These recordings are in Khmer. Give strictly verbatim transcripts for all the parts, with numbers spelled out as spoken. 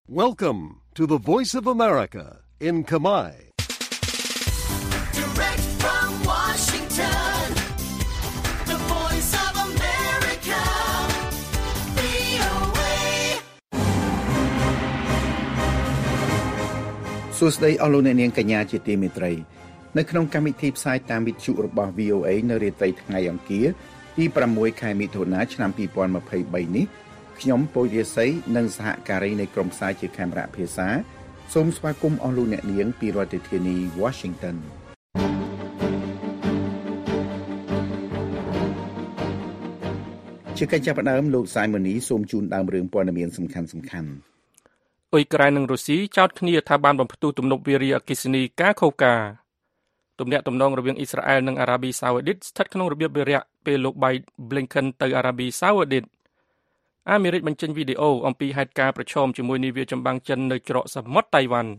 Welcome to the Voice of America in Khmer. Direct from Washington, the Voice of America, វី អូ เอសួស្តីអស់លោកអ្នកនាងកញ្ញាជាទីមេត្រីនៅក្នុងកម្មវិធីផ្សាយតាមវិទ្យុរបស់ វី អូ เอ នៅរាត្រីថ្ងៃអង្គារទីប្រាំមួយខែមិថុនាឆ្នាំពីរពាន់ម្ភៃបីនេះខ្ញុំពូចរាសីនិងសហការីនៃក្រុមផ្សាយជាកាមេរ៉ាភាសាសូមស្វាគមន៍អស់លោកអ្នកនាងពីរដ្ឋធានី Washington ជាកិច្ចចាប់ផ្ដើមលោកសាយម៉ូនីសូមជូនដើមរឿងព័ត៌មានសំខាន់សំខាន់អ៊ុយក្រែននិងរុស្ស៊ីចោទគ្នាថាបានបំផ្ទុះទំនប់វារីអគ្គិសនីការខូកាទំនាក់ទំនងរវាងអ៊ីស្រាអែលនិងអារ៉ាប៊ីសាអូឌីតស្ថិតក្នុងរបៀបវារៈពេលលោក Blinken ទៅអារ៉ាប៊ីសាអូឌីតអាមេរិកបញ្ចេញវីដេអូអំពីហេតុការណ៍ប្រឈមជាមួយនាវាចម្បាំងចិននៅច្រកសមុទ្រតៃវ៉ាន់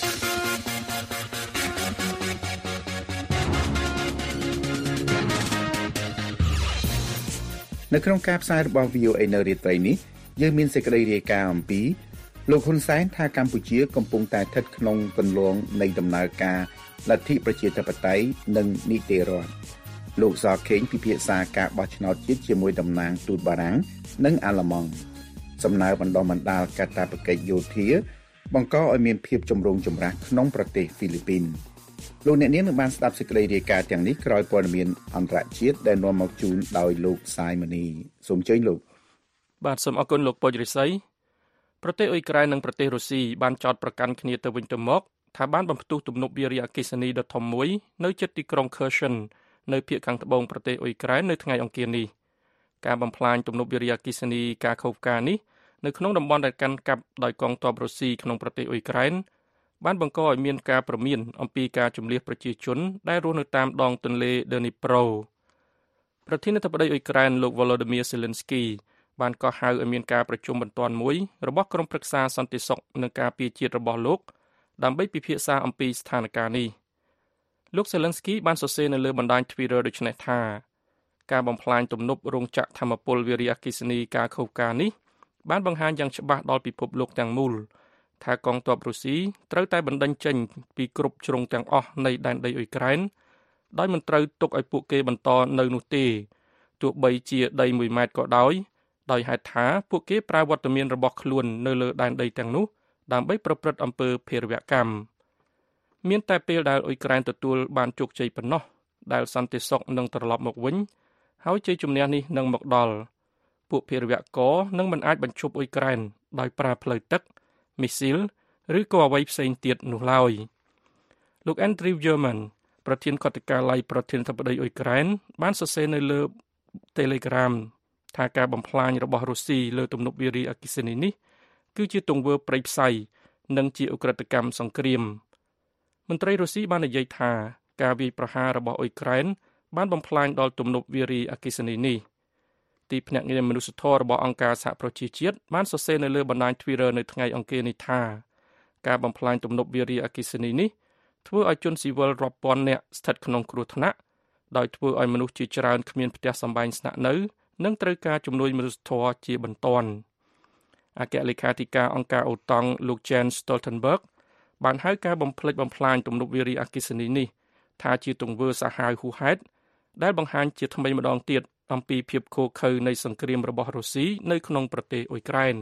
នៅក្នុងការផ្សាយរបស់ វី អូ เอ នៅរាត្រីនេះយើងមានសេចក្តីរាយការណ៍អំពីលោកហ៊ុនសែនថាកម្ពុជាកំពុងតែស្ថិតក្នុងគន្លងនៃដំណើរការលទ្ធិប្រជាធិបតេយ្យនិងនីតិរដ្ឋលោកសខេងពិភាក្សាការបោះឆ្នោតជាតិជាមួយតំណាងទូតបារាំងនិងអាល្លឺម៉ង់សំណើបណ្ដុះបណ្ដាលកាតព្វកិច្ចយោធាបង្កឲ្យមានភាពចម្រូងចម្រាសក្នុងប្រទេសហ្វីលីពីនលោកអ្នកនាងនឹងបានស្ដាប់សេចក្តីរាយការណ៍ទាំងនេះក្រោយព័ត៌មានអន្តរជាតិដែលនាំមកជូនដោយលោកសាយម៉ានីសូមអញ្ជើញលោកបាទសូមអរគុណលោកពូចរិស័យប្រទេសអ៊ុយក្រែននិងប្រទេសរុស្ស៊ីបានចោទប្រកាន់គ្នាទៅវិញទៅមកថាបានបំផ្ទុះទំនប់វារីអគ្គិសនីដ៏ធំមួយនៅជិតទីក្រុង Kherson នៅភាគខាងត្បូងប្រទេសអ៊ុយក្រែននៅថ្ងៃអង្គារនេះការបំផ្លាញទំនប់វារីអគ្គិសនីការខូកានេះនៅក្នុងតំបន់ដែលកាន់កាប់ដោយកងទ័ពរុស្ស៊ីក្នុងប្រទេសអ៊ុយក្រែនបានបង្កឲ្យមានការព្រមានអំពីការជម្លៀសប្រជាជនដែលរស់នៅតាមដងទន្លេ Dnipro ប្រធានាធិបតីអ៊ុយក្រែនលោក Volodymyr Zelensky បានកោះហៅឲ្យមានការប្រជុំបន្ទាន់មួយរបស់ក្រុមប្រឹក្សាសន្តិសុខនិងការពារជាតិរបស់លោកដើម្បីពិភាក្សាអំពីស្ថានភាពនេះលោក Zelensky បានសរសេរនៅលើបណ្ដាញ Twitter ដូចនេះថាការបំផ្លាញទំនប់រោងចក្រថាមពលវារីអគ្គិសនីការខូកានេះបានបង្ហាញយ៉ាងច្បាស់ដល់ពិភពលោកទាំងមូលថាកងទ័ពរុស្ស៊ីត្រូវតែបណ្ដេញចេញពីគ្រប់ជ្រុងទាំងអស់នៃដែនដីអ៊ុយក្រែនដោយមិនត្រូវទុកឲ្យពួកគេបន្តនៅនោះទេទោះបីជាដីមួយម៉ែត្រក៏ដោយដោយហេតុថាពួកគេប្រើវត្តមានរបស់ខ្លួននៅលើដែនដីទាំងនោះដើម្បីប្រព្រឹត្តអំពើភេរវកម្មមានតែពេលដែលអ៊ុយក្រែនទទួលបានជោគជ័យប៉ុណ្ណោះដែលសន្តិសុខនឹងត្រឡប់មកវិញហើយជ័យជំនះនេះនឹងមកដល់ពួកភេរវករនឹងមិនអាចបញ្ឈប់អ៊ុយក្រែនដោយប្រើផ្លូវទឹកមីស៊ីលឬក៏អ្វីផ្សេងទៀតនោះឡើយលោក Andrew Yerman ប្រធានគណៈការឡៃប្រធានាធិបតីអ៊ុយក្រែនបានសរសេរនៅលើ Telegram ថាការបំផ្លាញរបស់រុស្ស៊ីលើទំនប់វារីអគ្គិសនីនេះគឺជាទង្វើព្រៃផ្សៃនិងជាឧក្រិដ្ឋកម្មសង្គ្រាមមន្ត្រីរុស្ស៊ីបាននិយាយថាការវាយប្រហាររបស់អ៊ុយក្រែនបានបំផ្លាញដល់ទំនប់វារីអគ្គិសនីនេះទីភ្នាក់ងារមនុស្សធម៌របស់អង្គការសហប្រជាជាតិបានសរសេរនៅលើបណ្ដាញ Twitter នៅថ្ងៃអង្គារនេះថាការបំផ្លាញទំនប់វារីអគ្គិសនីនេះធ្វើឲ្យជនស៊ីវិលរាប់ពាន់នាក់ស្ថិតក្នុងគ្រោះថ្នាក់ដោយធ្វើឲ្យមនុស្សជាច្រើនគ្មានផ្ទះសម្បែងស្នាក់នៅនិងត្រូវការជំនួយមនុស្សធម៌ជាបន្ទាន់អគ្គលេខាធិការអង្គការអូតង់លោក Jens Stoltenberg បានហៅការបំផ្លិចបំផ្លាញទំនប់វារីអគ្គិសនីនេះថាជាទង្វើសាហាវហួសហេតុដែលបង្ហាញជាថ្មីម្ដងទៀតអំពីភាពឃោរឃៅនៃសង្គ្រាមរបស់រុស្ស៊ីនៅក្នុងប្រទេសអ៊ុយក្រែន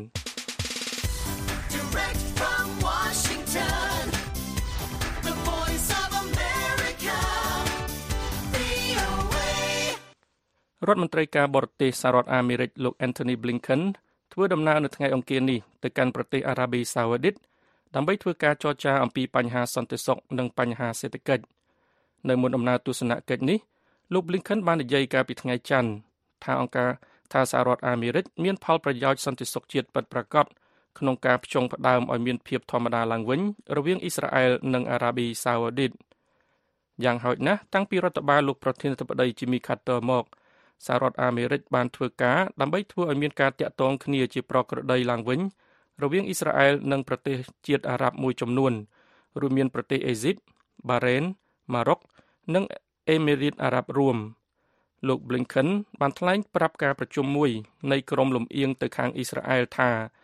រដ្ឋមន្ត្រីការបរទេសសហរដ្ឋអាមេរិកលោក Anthony Blinken ធ្វើដំណើរនៅថ្ងៃអង្គារនេះទៅកាន់ប្រទេសអារ៉ាប៊ីសាអូឌីតដើម្បីធ្វើការចរចាអំពីបញ្ហាសន្តិសុខនិងបញ្ហាសេដ្ឋកិច្ចនៅមុនដំណើរទស្សនកិច្ចនេះលោក Blinken បាននិយាយកាលពីថ្ងៃច័ន្ទថាអង្គការថាសហរដ្ឋអាមេរិកមានផលប្រយោជន៍សន្តិសុខជាតិពិតប្រាកដក្នុងការផ្ចង់ផ្ដើមឲ្យមានភាពធម្មតាឡើងវិញរវាងអ៊ីស្រាអែលនិងអារ៉ាប៊ីសាអូឌីតយ៉ាងហោចណាស់តាំងពីរដ្ឋបាលលោកប្រធានាធិបតី Jimmy Carter មកសហរដ្ឋអាមេរិកបានធ្វើការដើម្បីធ្វើឲ្យមានការតាក់ទងគ្នាជាប្រក្រតីឡើងវិញរវាងអ៊ីស្រាអែលនិងប្រទេសជាតិអារ៉ាប់មួយចំនួនរួមមានប្រទេសអេស៊ីប បារ៉េន ម៉ារ៉ុកនិងអេមីរ៉ាតអារ៉ាប់រួមលោក Blinken បានថ្លែងប្រាប់ការប្រជុំមួយនៃក្រុមលំអៀងទៅខាងអ៊ីស្រាអែលថា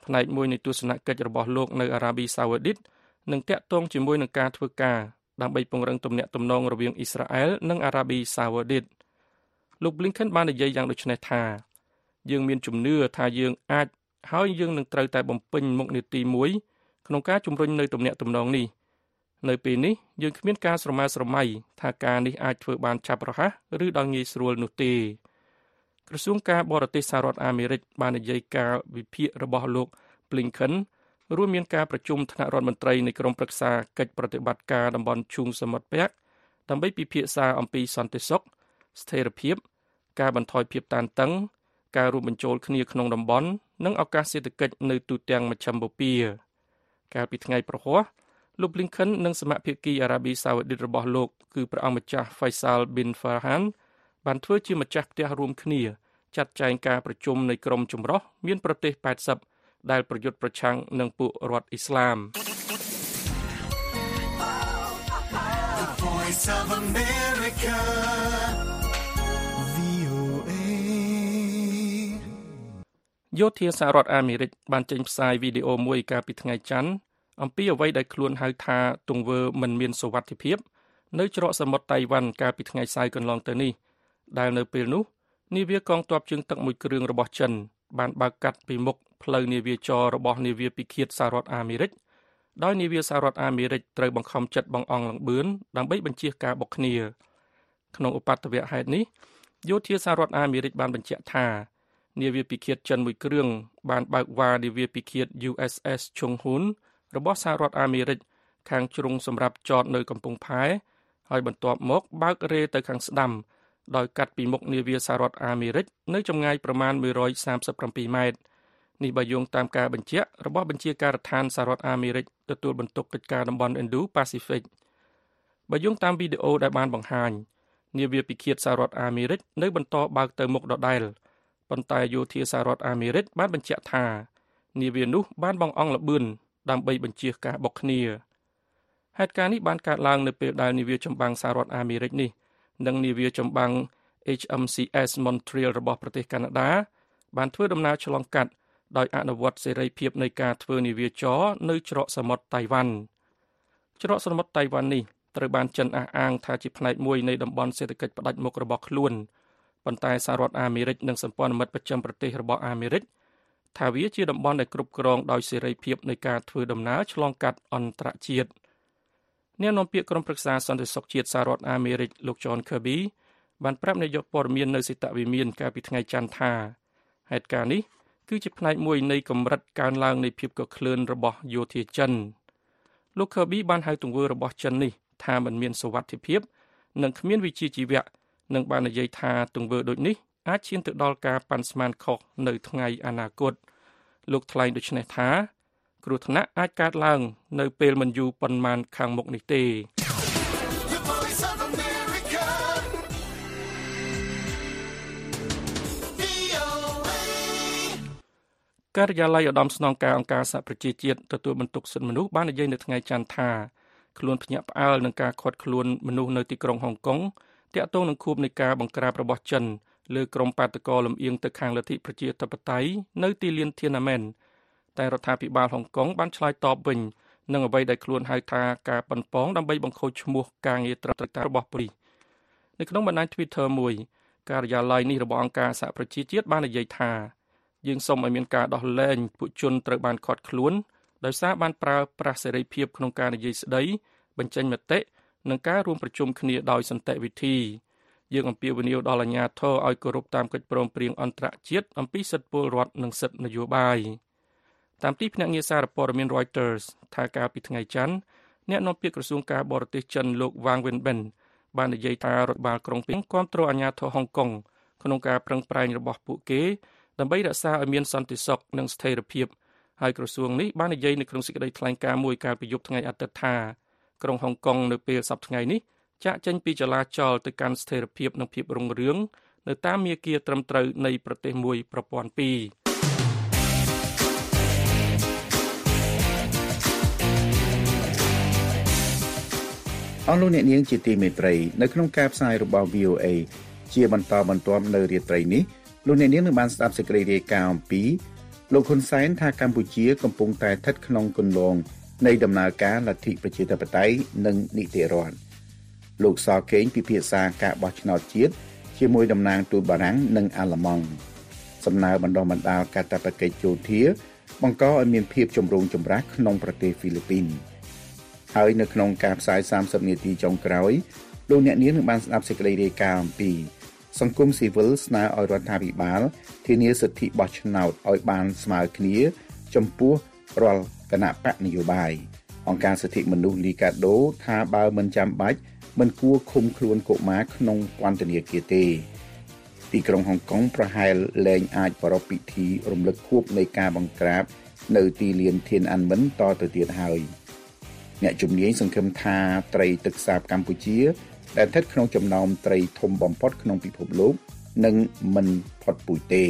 ផ្នែកមួយនៃទស្សនកិច្ចរបស់លោកនៅអារ៉ាប៊ីសាអូឌីតនឹងតាក់ទងជាមួយនឹងការធ្វើការដើម្បីពង្រឹងទំនាក់ទំនងរវាងអ៊ីស្រាអែលនិងអារ៉ាប៊ីសាអូឌីតលោក Blinken បាននិយាយយ៉ាងដូចនេះថាយើងមានជំនឿថាយើងអាចហើយយើងនឹងត្រូវតែបំពេញមុខនីតិមួយក្នុងការជំរុញនៅទំនាក់ទំនងនេះនៅពេលនេះយើងគ្មានការស្រមើស្រមៃថាការនេះអាចធ្វើបានឆាប់រហ័សឬដោយងាយស្រួលនោះទេក្រសួងការបរទេសសហរដ្ឋអាមេរិកបាននិយាយការវិភាគរបស់លោក Blinken រួមមានការប្រជុំថ្នាក់រដ្ឋមន្ត្រីនៃក្រុមប្រឹក្សាកិច្ចប្រតិបត្តិការតំបន់ឈូងសមុទ្រពាក់ដើម្បីពិភាក្សាអំពីសន្តិសុខស្ថិរភាពការបន្ថយភាពតានតឹងការរួមបញ្ចូលគ្នាក្នុងតំបន់និងឱកាសសេដ្ឋកិច្ចនៅទូទាំងមជ្ឈមបូព៌ាកាលពីថ្ងៃប្រហ័សលោក Blinken និងសមាភិកីអារ៉ាប៊ីសាអូឌីតរបស់លោកគឺព្រះអង្គម្ចាស់ Faisal bin Farhan បានធ្វើជាម្ចាស់ផ្ទះរួមគ្នាចាត់ចែងការប្រជុំនៃក្រុមចម្រុះមានប្រទេសแปดสิบដែលប្រយុទ្ធប្រឆាំងនឹងពួករដ្ឋអ៊ីស្លាម The Voice of America យោធាសហរដ្ឋអាមេរិកបានចេញផ្សាយវីដេអូមួយកាលពីថ្ងៃច័ន្ទអំពីអ្វីដែលខ្លួនហៅថាទង្វើមិនមានសុវត្ថិភាពនៅច្រកសមុទ្រតៃវ៉ាន់កាលពីថ្ងៃសៅរ៍កន្លងទៅនេះដែលនៅពេលនោះនាវាកងទ័ពជើងទឹកមួយគ្រឿងរបស់ចិនបានបើកកាត់ពីមុខផ្លូវនាវាចររបស់នាវាពិឃាតសហរដ្ឋអាមេរិកដោយនាវាសហរដ្ឋអាមេរិកត្រូវបង្ខំចិត្តបង្អង់លង្បឿនដើម្បីបញ្ជៀសការបុកគ្នាក្នុងឧបទ្ទវហេតុនេះយោធាសហរដ្ឋអាមេរិកបានបញ្ជាក់ថានាវាពិឃាតចិនមួយគ្រឿងបានបើកវ៉ានាវាពិឃាត U S S Chung Hoon របស់សហរដ្ឋអាមេរិកខាងជ្រុងសម្រាប់ចតនៅកំពង់ផែហើយបន្ទាប់មកបើករេទៅខាងស្ដាំដោយកាត់ពីមុខនាវាសហរដ្ឋអាមេរិកនៅចម្ងាយប្រមាណមួយរយសាមសិបប្រាំពីរម៉ែត្រនេះបើយោងតាមការបញ្ជាក់របស់បញ្ជាការដ្ឋានសហរដ្ឋអាមេរិកទទួលបន្ទុកកិច្ចការតំបន់ Indo-Pacific បើយោងតាមវីដេអូដែលបានបង្ហាញនាវាពិឃាតសហរដ្ឋអាមេរិកនៅបន្តបើកទៅមុខដដែលប៉ុន្តែយោធាសហរដ្ឋអាមេរិកបានបញ្ជាក់ថានាវានោះបានបង្អង់ល្បឿនដើម្បីបញ្ជៀសការបុកគ្នាហេតុការណ៍នេះបានកើតឡើងនៅពេលដែលនាវាចម្បាំងសហរដ្ឋអាមេរិកនេះនិងនាវាចម្បាំង H M C S Montreal របស់ប្រទេសកាណាដាបានធ្វើដំណើរឆ្លងកាត់ដោយអនុវត្តសេរីភាពនៃការធ្វើនាវាចរនៅច្រកសមុទ្រតៃវ៉ាន់ច្រកសមុទ្រតៃវ៉ាន់នេះត្រូវបានចិនអះអាងថាជាផ្នែកមួយនៃតំបន់សេដ្ឋកិច្ចផ្ដាច់មុខរបស់ខ្លួនប៉ុន្តែសហរដ្ឋអាមេរិកនិងសម្ព័ន្ធមិត្តប្រចាំប្រទេសរបស់អាមេរិកថាវាជាតំបន់ដែលគ្រប់គ្រងដោយសេរីភាពនៃការធ្វើដំណើរឆ្លងកាត់អន្តរជាតិអ្នកនាំពាក្យក្រុមប្រឹក្សាសន្តិសុខជាតិសហរដ្ឋអាមេរិកលោក John Kirby បានប្រាប់នាយកព័ត៌មាននៅសេតវិមានកាលពីថ្ងៃច័ន្ទថាហេតុការណ៍នេះគឺជាផ្នែកមួយនៃកម្រិតកើនឡើងនៃភាពកក្លឿនរបស់យោធាចិនលោក Kirby បានហៅទង្វើរបស់ចិននេះថាមិនមានសុវត្ថិភាពនិងគ្មានវិជ្ជាជីវៈនិងបាននិយាយថាទង្វើដូចនេះអាចឈានទៅដល់ការប៉ាន់ស្មានខុសនៅថ្ងៃអនាគតលោកថ្លែងដូចនេះថាគ្រោះថ្នាក់អាចកើតឡើងនៅពេលមិនយូរប៉ុន្មានខាងមុខនេះទេ The Voice of America ការិយាល័យឧត្តមស្នងការអង្គការសហប្រជាជាតិទទួលបន្ទុកសិទ្ធិមនុស្សបាននិយាយនៅថ្ងៃច័ន្ទថាខ្លួនភ្ញាក់ផ្អើលនឹងការឃាត់ខ្លួនមនុស្សនៅទីក្រុងហុងកុងទាក់ទងនឹងខួបនៃការបង្ក្រាបរបស់ចិនលើក្រុមបាតកោលំអៀងទៅខាងលទ្ធិប្រជាធិបតេយ្យនៅទីលានធានាមែនតែរដ្ឋាភិបាលហុងកុងបានឆ្លើយតបវិញនឹងអ្វីដែលខ្លួនហៅថាការប៉ុនប៉ងដើម្បីបង្ខូចឈ្មោះការងារត្រឹមត្រូវរបស់ប៉ូលីសនៅក្នុងបណ្ដាញ Twitter មួយការិយាល័យនេះរបស់អង្គការសហប្រជាជាតិបាននិយាយថាយើងសូមឲ្យមានការដោះលែងពួកជនត្រូវបានឃាត់ខ្លួនដោយសារបានប្រើប្រាស់សេរីភាពក្នុងការនិយាយស្ដីបញ្ចេញមតិនិងការរួមប្រជុំគ្នាដោយសន្តិវិធីយើងអំពាវនាវដល់អាជ្ញាធរឲ្យគោរពតាមកិច្ចព្រមព្រៀងអន្តរជាតិអំពីសិទ្ធិពលរដ្ឋនិងសិទ្ធិនយោបាយតាមទីភ្នាក់ងារសារព័ត៌មាន Reuters ថាកាលពីថ្ងៃច័ន្ទអ្នកនាំពាក្យក្រសួងការបរទេសចិនលោក Wang Wenbin បាននិយាយថារដ្ឋបាលក្រុងពេញគាំទ្រអាជ្ញាធរហុងកុងក្នុងការប្រឹងប្រែងរបស់ពួកគេដើម្បីរក្សាឲ្យមានសន្តិសុខនិងស្ថិរភាពហើយក្រសួងនេះបាននិយាយនៅក្នុងសេចក្តីថ្លែងការណ៍មួយកាលពីយប់ថ្ងៃអាទិត្យថាក្រុងហុងកុងនៅពេលសប្តាហ៍ថ្ងៃនេះចាក់ចេញពីចលាចលទៅកាន់ស្ថិរភាពនិងភាពរុងរឿងនៅតាមមាគ៌ាត្រឹមត្រូវនៃប្រទេសមួយប្រព័ន្ធពីរអស់លោកអ្នកនាងជាទីមេត្រីនៅក្នុងការផ្សាយរបស់ V O A ជាបន្តបន្ទាប់នៅរាត្រីនេះលោកអ្នកនាងនឹងបានស្ដាប់សេចក្តីរាយការណ៍អំពីលោកហ៊ុនសែនថាកម្ពុជាកំពុងតែស្ថិតក្នុងគន្លងនៃដំណើរការលទ្ធិប្រជាធិបតេយ្យនិងនីតិរដ្ឋលោកសកេងពិភាក្សាការបោះឆ្នោតជាតិជាមួយតំណាងទូតបារាំងនិងអាល្លឺម៉ង់សំណើបណ្ដុះបណ្ដាលកាតព្វកិច្ចយោធាបង្កឲ្យមានភាពចម្រូងចម្រាសក្នុងប្រទេសហ្វីលីពីនហើយនៅក្នុងការផ្សាយសាមសិបនាទីចុងក្រោយលោកអ្នកនាងនឹងបានស្ដាប់សេចក្តីរាយការណ៍អំពីសង្គមស៊ីវិលស្នើឲ្យរដ្ឋាភិបាលធានាសិទ្ធិបោះឆ្នោតឲ្យបានស្មើគ្នាចំពោះរាល់គណៈបកនយោបាយអង្គការសិទ្ធិមនុស្សលីកាដូថាបើមិនចាំបាច់មិនគួរឃុំខ្លួនកុមារក្នុងពន្ធនាគារទេទីក្រុងហុងកុងប្រហែលលែងអាចប្រារព្ធពិធីរំលឹកខួបនៃការបង្ក្រាបនៅទីលានធានអានមិនតទៅទៀតហើយអ្នកជំនាញសង្ឃឹមថាត្រីទឹកសាបកម្ពុជាដែលស្ថិតក្នុងចំណោមត្រីធំបំផុតក្នុងពិភពលោកនឹងមិនផុតពូជទេ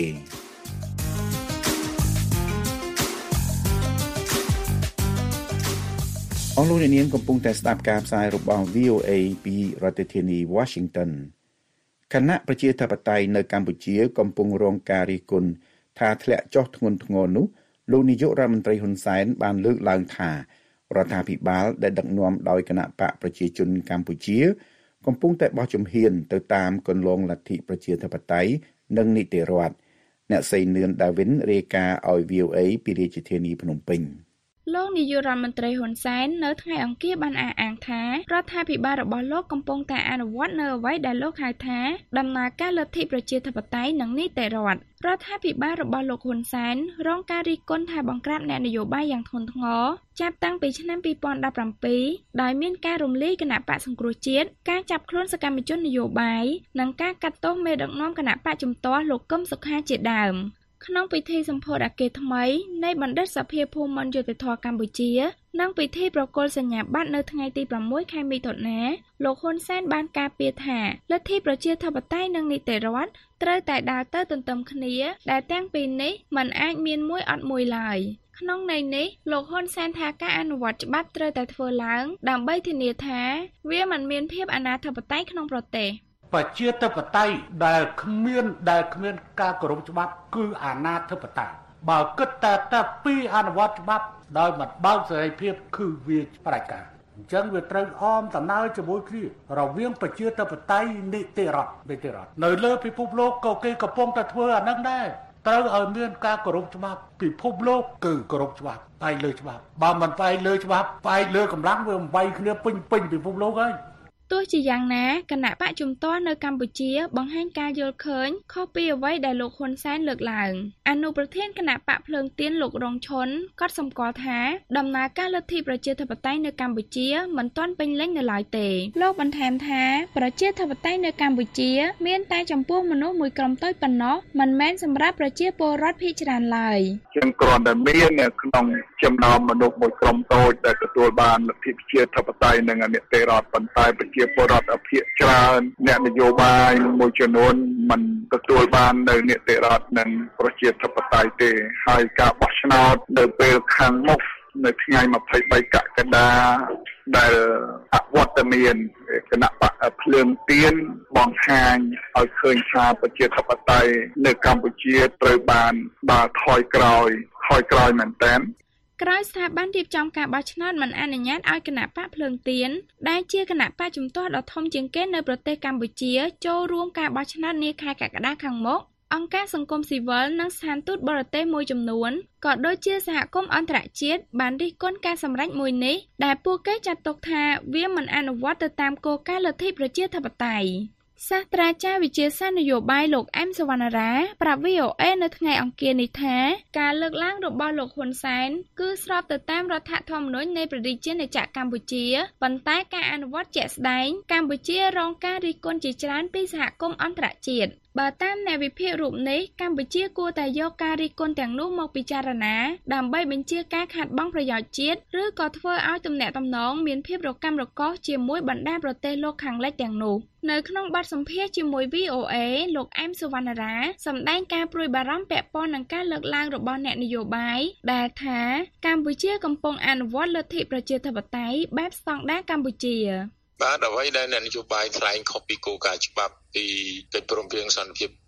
អស់លោកអ្នកនាងកំពុងតែស្ដាប់ការផ្សាយរបស់ វី អូ เอ ពីរដ្ឋធានី Washington គណៈប្រជាធិបតេយ្យនៅកម្ពុជាកំពុងរងការរិះគន់ថាធ្លាក់ចុះធ្ងន់ធ្ងរនោះលោកនាយករដ្ឋមន្ត្រីហ៊ុនសែនបានលើកឡើងថារដ្ឋាភិបាលដែលដឹកនាំដោយគណៈបកប្រជាជនកម្ពុជាកំពុងតែបោះជំហានទៅតាមគន្លងលទ្ធិប្រជាធិបតេយ្យនិងនីតិរដ្ឋអ្នកស្រីនឿនដាវិនរាយការណ៍ឲ្យ វី អូ เอ ពីរាជធានីភ្នំពេញលោកនាយករដ្ឋមន្ត្រីហ៊ុនសែននៅថ្ងៃអង្គារបានអះអាងថារដ្ឋាភិបាលរបស់លោកកំពុងតែអនុវត្តនៅអ្វីដែលលោកហៅថាដំណើរការលទ្ធិប្រជាធិបតេយ្យនិងនីតិរដ្ឋរដ្ឋាភិបាលរបស់លោកហ៊ុនសែនរងការរិះគន់ថាបង្ក្រាបអ្នកនយោបាយយ៉ាងធ្ងន់ធ្ងរចាប់តាំងពីឆ្នាំពីរពាន់ដប់ប្រាំពីរដោយមានការរំលាយគណៈបកសង្គ្រោះជាតិការចាប់ខ្លួនសកម្មជននយោបាយនិងការកាត់ទោសមេដឹកនាំគណៈបកជំទាស់លោកកឹមសុខាជាដើមក្នុងពិធីសម្ពោធអគារថ្មីនៃបណ្ឌិតសភាភូមិន្ទយុត្តិធម៌កម្ពុជានិងពិធីប្រគល់សញ្ញាបត្រនៅថ្ងៃទីប្រាំមួយខែមិថុនាលោកហ៊ុនសែនបានការពារថាលទ្ធិប្រជាធិបតេយ្យនិងនីតិរដ្ឋត្រូវតែដើរទៅទន្ទឹមគ្នាដែលទាំងពីរនេះមិនអាចមានមួយអត់មួយឡើយក្នុងន័យនេះលោកហ៊ុនសែនថាការអនុវត្តច្បាប់ត្រូវតែធ្វើឡើងដើម្បីធានាថាវាមិនមានភាពអនាធិបតេយ្យក្នុងប្រទេសប្រជាធិបតេយ្យដែលគ្មានដែលគ្មានការគោរពច្បាប់គឺអាណាធិបតេយ្យបើគិតតែតែពីអនុវត្តច្បាប់ដោយមិនបើកសេរីភាពគឺវាប្រកាសអញ្ចឹងវាត្រូវអមដំណើរជាមួយគ្នារវាងប្រជាធិបតេយ្យនីតិរដ្ឋនីតិរដ្ឋនៅលើពិភពលោកក៏គេកំពុងតែធ្វើអានឹងដែរត្រូវឲ្យមានការគោរពច្បាប់ពិភពលោកគឺគោរពច្បាប់ផ្អែកលើច្បាប់បើមិនផ្អែកលើច្បាប់ផ្អែកលើកម្លាំងវាមិនវាយគ្នាពេញពេញពិភពលោកហើយទោះជាយ៉ាងណាគណៈបកជំទាស់នៅកម្ពុជាបង្ហាញការយល់ឃើញខុសពីអ្វីដែលលោកហ៊ុនសែនលើកឡើងអនុប្រធានគណៈបកភ្លើងទៀនលោករងឈុនក៏សម្គាល់ថាដំណើរការលទ្ធិប្រជាធិបតេយ្យនៅកម្ពុជាមិនទាន់ពេញលេញនៅឡើយទេលោកបន្ថែមថាប្រជាធិបតេយ្យនៅកម្ពុជាមានតែចំពោះមនុស្សមួយក្រុមតូចប៉ុណ្ណោះមិនមែនសម្រាប់ប្រជាពលរដ្ឋភាគច្រើនឡើយជាងគ្រាន់តែមាននៅក្នុងចំណោមមនុស្សមួយក្រុមតូចដែលទទួលបានលទ្ធិប្រជាធិបតេយ្យនិងនីតិរដ្ឋប៉ុន្តែជាពលរដ្ឋអភិច្រើនអ្នកនយោបាយមួយចំនួនមិនទទួលបាននៅនីតិរដ្ឋនិងប្រជាធិបតេយ្យទេហើយការបោះឆ្នោតនៅពេលខាងមុខនៅថ្ងៃម្ភៃបីកក្កដាដែលអវត្តមានគណៈបកភ្លើងទៀនបង្ហាញឲ្យឃើញថាប្រជាធិបតេយ្យនៅកម្ពុជាត្រូវបានដើរថយក្រោយថយក្រោយមែនទែនក្រោយស្ថាប័នរៀបចំការបោះឆ្នោតមិនអនុញ្ញាតឲ្យគណៈបកភ្លើងទៀនដែលជាគណៈបកជំទាស់ដ៏ធំជាងគេនៅប្រទេសកម្ពុជាចូលរួមការបោះឆ្នោតនាខែកក្កដាខាងមុខអង្គការសង្គមស៊ីវិលនិងស្ថានទូតបរទេសមួយចំនួនក៏ដូចជាសហគមន៍អន្តរជាតិបានរិះគន់ការសម្រេចមួយនេះដែលពួកគេចាត់ទុកថាវាមិនអនុវត្តទៅតាមគោលការណ៍លទ្ធិប្រជាធិបតេយ្យសាស្ត្រាចារ្យវិទ្យាសាស្ត្រនយោបាយលោកអែមសវណ្ណារាប្រាប់ វី អូ เอ នៅថ្ងៃអង្គារនេះថាការលើកឡើងរបស់លោកហ៊ុនសែនគឺស្របទៅតាមរដ្ឋធម្មនុញ្ញនៃព្រះរាជាណាចក្រកម្ពុជាប៉ុន្តែការអនុវត្តជាក់ស្ដែងកម្ពុជារងការរិះគន់ជាច្រើនពីសហគមន៍អន្តរជាតិបើតាមអ្នកវិភាគរូបនេះកម្ពុជាគួរតែយកការរិះគន់ទាំងនោះមកពិចារណាដើម្បីបញ្ជាការខាតបង់ប្រយោជន៍ជាតិឬក៏ធ្វើឲ្យទំនាក់ទំនងមានភាពរកាំរកូសជាមួយបណ្ដាប្រទេសលោកខាងលិចទាំងនោះនៅក្នុងបទសម្ភាសន៍ជាមួយ វី អូ เอ លោកអែមសវណ្ណារាសម្ដែងការព្រួយបារម្ភពាក់ព័ន្ធនឹងការលើកឡើងរបស់អ្នកនយោបាយដែលថាកម្ពុជាកំពុងអនុវត្តលទ្ធិប្រជាធិបតេយ្យបែបស្តង់ដារកម្ពុជាបាទអ្វីដែលអ្នកនយោបាយថ្លែងខុសពីគោលការណ៍ច្បាប់ពីកិច្ចព្រមព្រៀងសន្តិភាព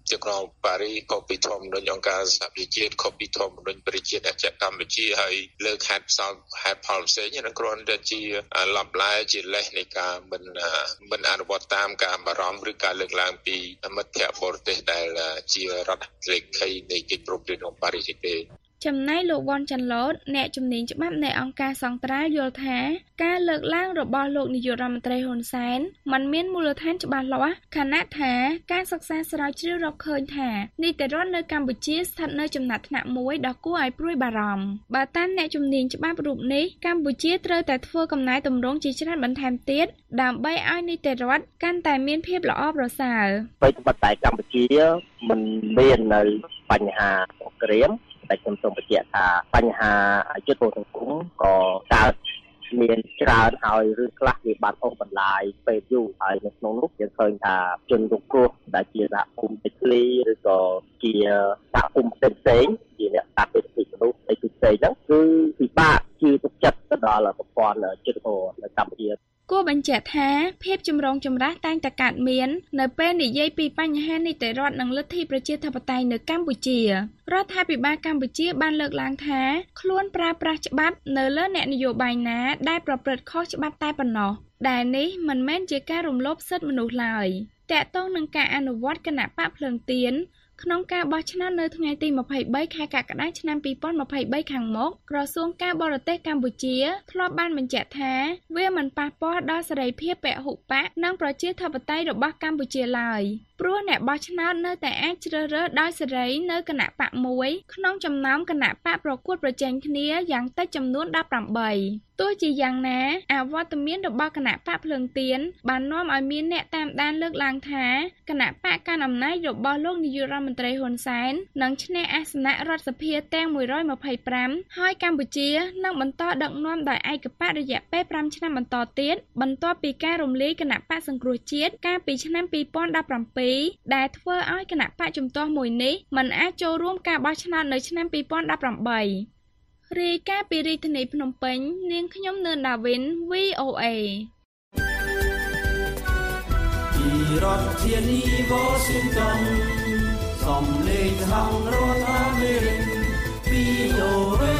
ទីក្រុងប៉ារីសក៏ពីធម្មនុញ្ញអង្គការសហប្រជាជាតិក៏ពីធម្មនុញ្ញប្រជាជាតិអចិន្ត្រកម្ពុជាហើយលើកហេតុផ្សំហេតុផលផ្សេងនឹងគ្រាន់តែជាលំលែជាលេសនៃការមិនមិនអនុវត្តតាមការបារម្ភឬការលើកឡើងពីមិត្តភ័ក្តិបរទេសដែលជារដ្ឋលេខីនៃកិច្ចព្រមព្រៀងក្នុងប៉ារីសទេចំណែកលោកវ៉ាន់ចាន់ឡូតអ្នកជំនាញច្បាប់នៃអង្គការសង្ត្រាល់យល់ថាការលើកឡើងរបស់លោកនាយករដ្ឋមន្ត្រីហ៊ុនសែនមិនមានមូលដ្ឋានច្បាស់លាស់ខណៈថាការសិក្សាស្រាវជ្រាវរកឃើញថានីតិរដ្ឋនៅកម្ពុជាស្ថិតនៅចំណាត់ថ្នាក់មួយដ៏គួរឲ្យព្រួយបារម្ភបើតាមអ្នកជំនាញច្បាប់រូបនេះកម្ពុជាត្រូវតែធ្វើកំណែទម្រង់ជាច្រើនបន្ថែមទៀតដើម្បីឲ្យនីតិរដ្ឋកាន់តែមានភាពល្អប្រសើរបែបតែកម្ពុជាមិនមាននៅបញ្ហាក្រៀមតែខ្ញុំសូមបញ្ជាក់ថាបញ្ហាយុទ្ធសង្គមក៏កើតមានច្រើនហើយឬខ្លះវាបានអូសបន្លាយពេលយូរហើយនៅក្នុងនោះយើងឃើញថាជនរងគ្រោះដែលជាសហគមន៍តិចលីឬក៏ជាសហគមន៍ផ្សេងៗជាអ្នកតាក់ទិដ្ឋិមនុស្សឯផ្សេងៗហ្នឹងគឺពិបាកជឿទុកចិត្តទៅដល់ប្រព័ន្ធយុទ្ធសាស្ត្រនៅកម្ពុជាគួរបញ្ជាក់ថាភាពចម្រូងចម្រាសតែងតែកើតមាននៅពេលនិយាយពីបញ្ហានីតិរដ្ឋនិងលទ្ធិប្រជាធិបតេយ្យនៅកម្ពុជារដ្ឋាភិបាលកម្ពុជាបានលើកឡើងថាខ្លួនប្រើប្រាស់ច្បាប់នៅលើអ្នកនយោបាយណាដែលប្រព្រឹត្តខុសច្បាប់តែប៉ុណ្ណោះដែលនេះមិនមែនជាការរំលោភសិទ្ធិមនុស្សឡើយតាក់ទងនឹងការអនុវត្តគណៈបកភ្លើងទៀនក្នុងការបោះឆ្នោតនៅថ្ងៃទីម្ភៃបីខែកក្កដាឆ្នាំពីរពាន់ម្ភៃបីខាងមុខក្រសួងការបរទេសកម្ពុជាធ្លាប់បានបញ្ជាក់ថាវាមិនប៉ះពាល់ដល់សេរីភាពពហុបកនិងប្រជាធិបតេយ្យរបស់កម្ពុជាឡើយព្រោះអ្នកបោះឆ្នោតនៅតែអាចជ្រើសរើសដោយសេរីនៅគណៈបកមួយក្នុងចំណោមគណៈបកប្រកួតប្រជែងគ្នាយ៉ាងតិចចំនួនដប់ប្រាំបីទោះជាយ៉ាងណាអវត្តមានរបស់គណៈបកភ្លើងទៀនបាននាំឲ្យមានអ្នកតាមដានលើកឡើងថាគណៈបកកណ្ដាលអំណាចរបស់លោកនាយករដ្ឋមន្ត្រីហ៊ុនសែននឹងឈ្នះអាសនៈរដ្ឋសភាទាំងមួយរយម្ភៃប្រាំហើយកម្ពុជានឹងបន្តដឹកនាំដោយឯកបករយៈពេលប្រាំឆ្នាំបន្តទៀតបន្ទាប់ពីការរំលាយគណៈបកសង្គ្រោះជាតិកាលពីឆ្នាំពីរពាន់ដប់ប្រាំពីរដែលធ្វើឲ្យគណៈបកជំទាស់មួយនេះមិនអាចចូលរួមការបោះឆ្នោតនៅឆ្នាំពីរពាន់ដប់ប្រាំបីរាយការណ៍ពីរាជធានីភ្នំពេញនាងខ្ញុំនឿនដាវីន វី អូ អេពីរដ្ឋធានី Washington សំឡេងហៅរដ្ឋអាមេរិក វី អូ អេ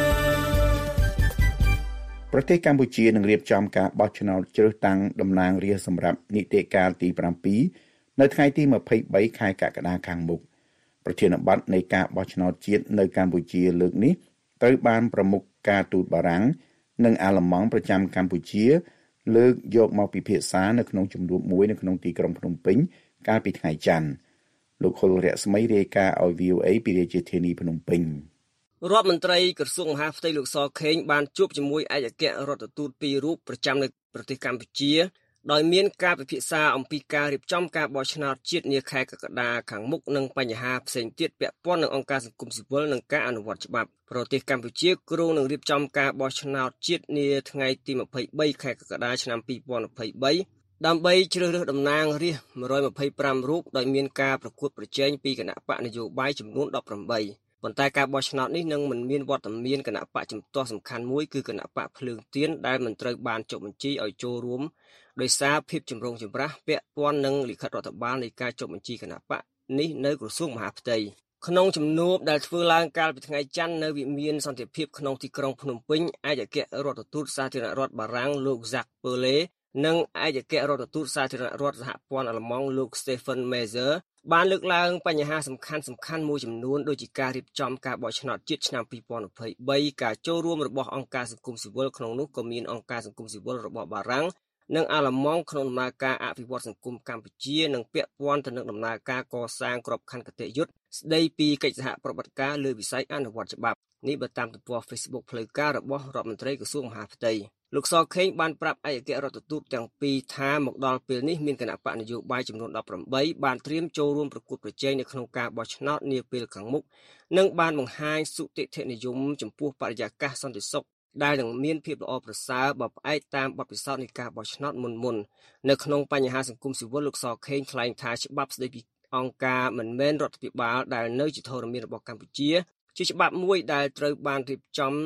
ប្រទេសកម្ពុជានឹងរៀបចំការបោះឆ្នោតជ្រើសតាំងតំណាងរាស្ត្រសម្រាប់នីតិកាលទីប្រាំពីរនៅថ្ងៃទីម្ភៃបីខែកក្កដាខាងមុខប្រធានបទនៃការបោះឆ្នោតជាតិនៅកម្ពុជាលើកនេះត្រូវបានប្រមុខការទូតបារាំងនិងអាល្លឺម៉ង់ប្រចាំកម្ពុជាលើកយកមកពិភាក្សានៅក្នុងជំនួបមួយនៅក្នុងទីក្រុងភ្នំពេញកាលពីថ្ងៃច័ន្ទលោកហុលរស្មីរាយការណ៍ឲ្យ វី អូ អេ ពីរាជធានីភ្នំពេញរដ្ឋមន្ត្រីក្រសួងមហាផ្ទៃលោកសខេងបានជួបជាមួយឯកអគ្គរដ្ឋទូតពីររូបប្រចាំនៅប្រទេសកម្ពុជាដោយមានការពិភាក្សាអំពីការរៀបចំការបោះឆ្នោតជាតិនាខែកក្កដាខាងមុខនិងបញ្ហាផ្សេងទៀតពាក់ព័ន្ធនឹងអង្គការសង្គមស៊ីវិលនិងការអនុវត្តច្បាប់ប្រទេសកម្ពុជាគ្រោងនឹងរៀបចំការបោះឆ្នោតជាតិនាថ្ងៃទីម្ភៃបីខែកក្កដាឆ្នាំពីរពាន់ម្ភៃបីដើម្បីជ្រើសរើសតំណាងរាស្ត្រមួយរយម្ភៃប្រាំរូបដោយមានការប្រកួតប្រជែងពីគណៈបកនយោបាយចំនួនដប់ប្រាំបីប៉ុន្តែការបោះឆ្នោតនេះនឹងមិនមានវត្តមានគណៈបកជំទាស់សំខាន់មួយគឺគណៈបកភ្លើងទៀនដែលមិនត្រូវបានចុះបញ្ជីឲ្យចូលរួមដោយសារភាពចម្រូងចម្រាសពាក់ព័ន្ធនឹងលិខិតរដ្ឋបាលនៃការចុះបញ្ជីគណៈបកនេះនៅក្រសួងមហាផ្ទៃក្នុងជំនួបដែលធ្វើឡើងកាលពីថ្ងៃច័ន្ទនៅវិមានសន្តិភាពក្នុងទីក្រុងភ្នំពេញឯកអគ្គរដ្ឋទូតសាធារណរដ្ឋបារាំងលោក Jacques Perlet និងឯកអគ្គរដ្ឋទូតសាធារណរដ្ឋសហព័ន្ធអាល្លឺម៉ង់លោក Stephen Meyer បានលើកឡើងបញ្ហាសំខាន់សំខាន់មួយចំនួនដូចជាការរៀបចំការបោះឆ្នោតជាតិឆ្នាំពីរពាន់ម្ភៃបីការចូលរួមរបស់អង្គការសង្គមស៊ីវិលក្នុងនោះក៏មានអង្គការសង្គមស៊ីវិលរបស់បារាំងនិងអាល្លឺម៉ង់ក្នុងដំណើរការអភិវឌ្ឍសង្គមកម្ពុជានិងពាក់ព័ន្ធទៅនឹងដំណើរការកសាងក្របខ័ណ្ឌគតិយុត្តស្ដីពីកិច្ចសហប្រតិបត្តិការលើវិស័យអនុវត្តច្បាប់នេះបើតាមទំព័រ Facebook ផ្លូវការរបស់រដ្ឋមន្ត្រីក្រសួងមហាផ្ទៃលោកសខេងបានប្រាប់ឯកអគ្គរដ្ឋទូតទាំងពីរថាមកដល់ពេលនេះមានគណៈបកនយោបាយចំនួនដប់ប្រាំបីបានត្រៀមចូលរួមប្រកួតប្រជែងនៅក្នុងការបោះឆ្នោតនាពេលខាងមុខនិងបានបង្ហាញសុតិធិនិយមចំពោះបរិយាកាសសន្តិសុខដែលនឹងមានភាពល្អប្រសើរបើផ្អែកតាមបទពិសោធន៍នៃការបោះឆ្នោតមុនមុននៅក្នុងបញ្ហាសង្គមស៊ីវិលលោកសខេងថ្លែងថាច្បាប់ស្តីពីអង្គការមិនមែនរដ្ឋាភិបាលដែលនៅជាធរមានរបស់កម្ពុជាជាច្បាប់មួយដែលត្រូវបានរៀបចំតាក់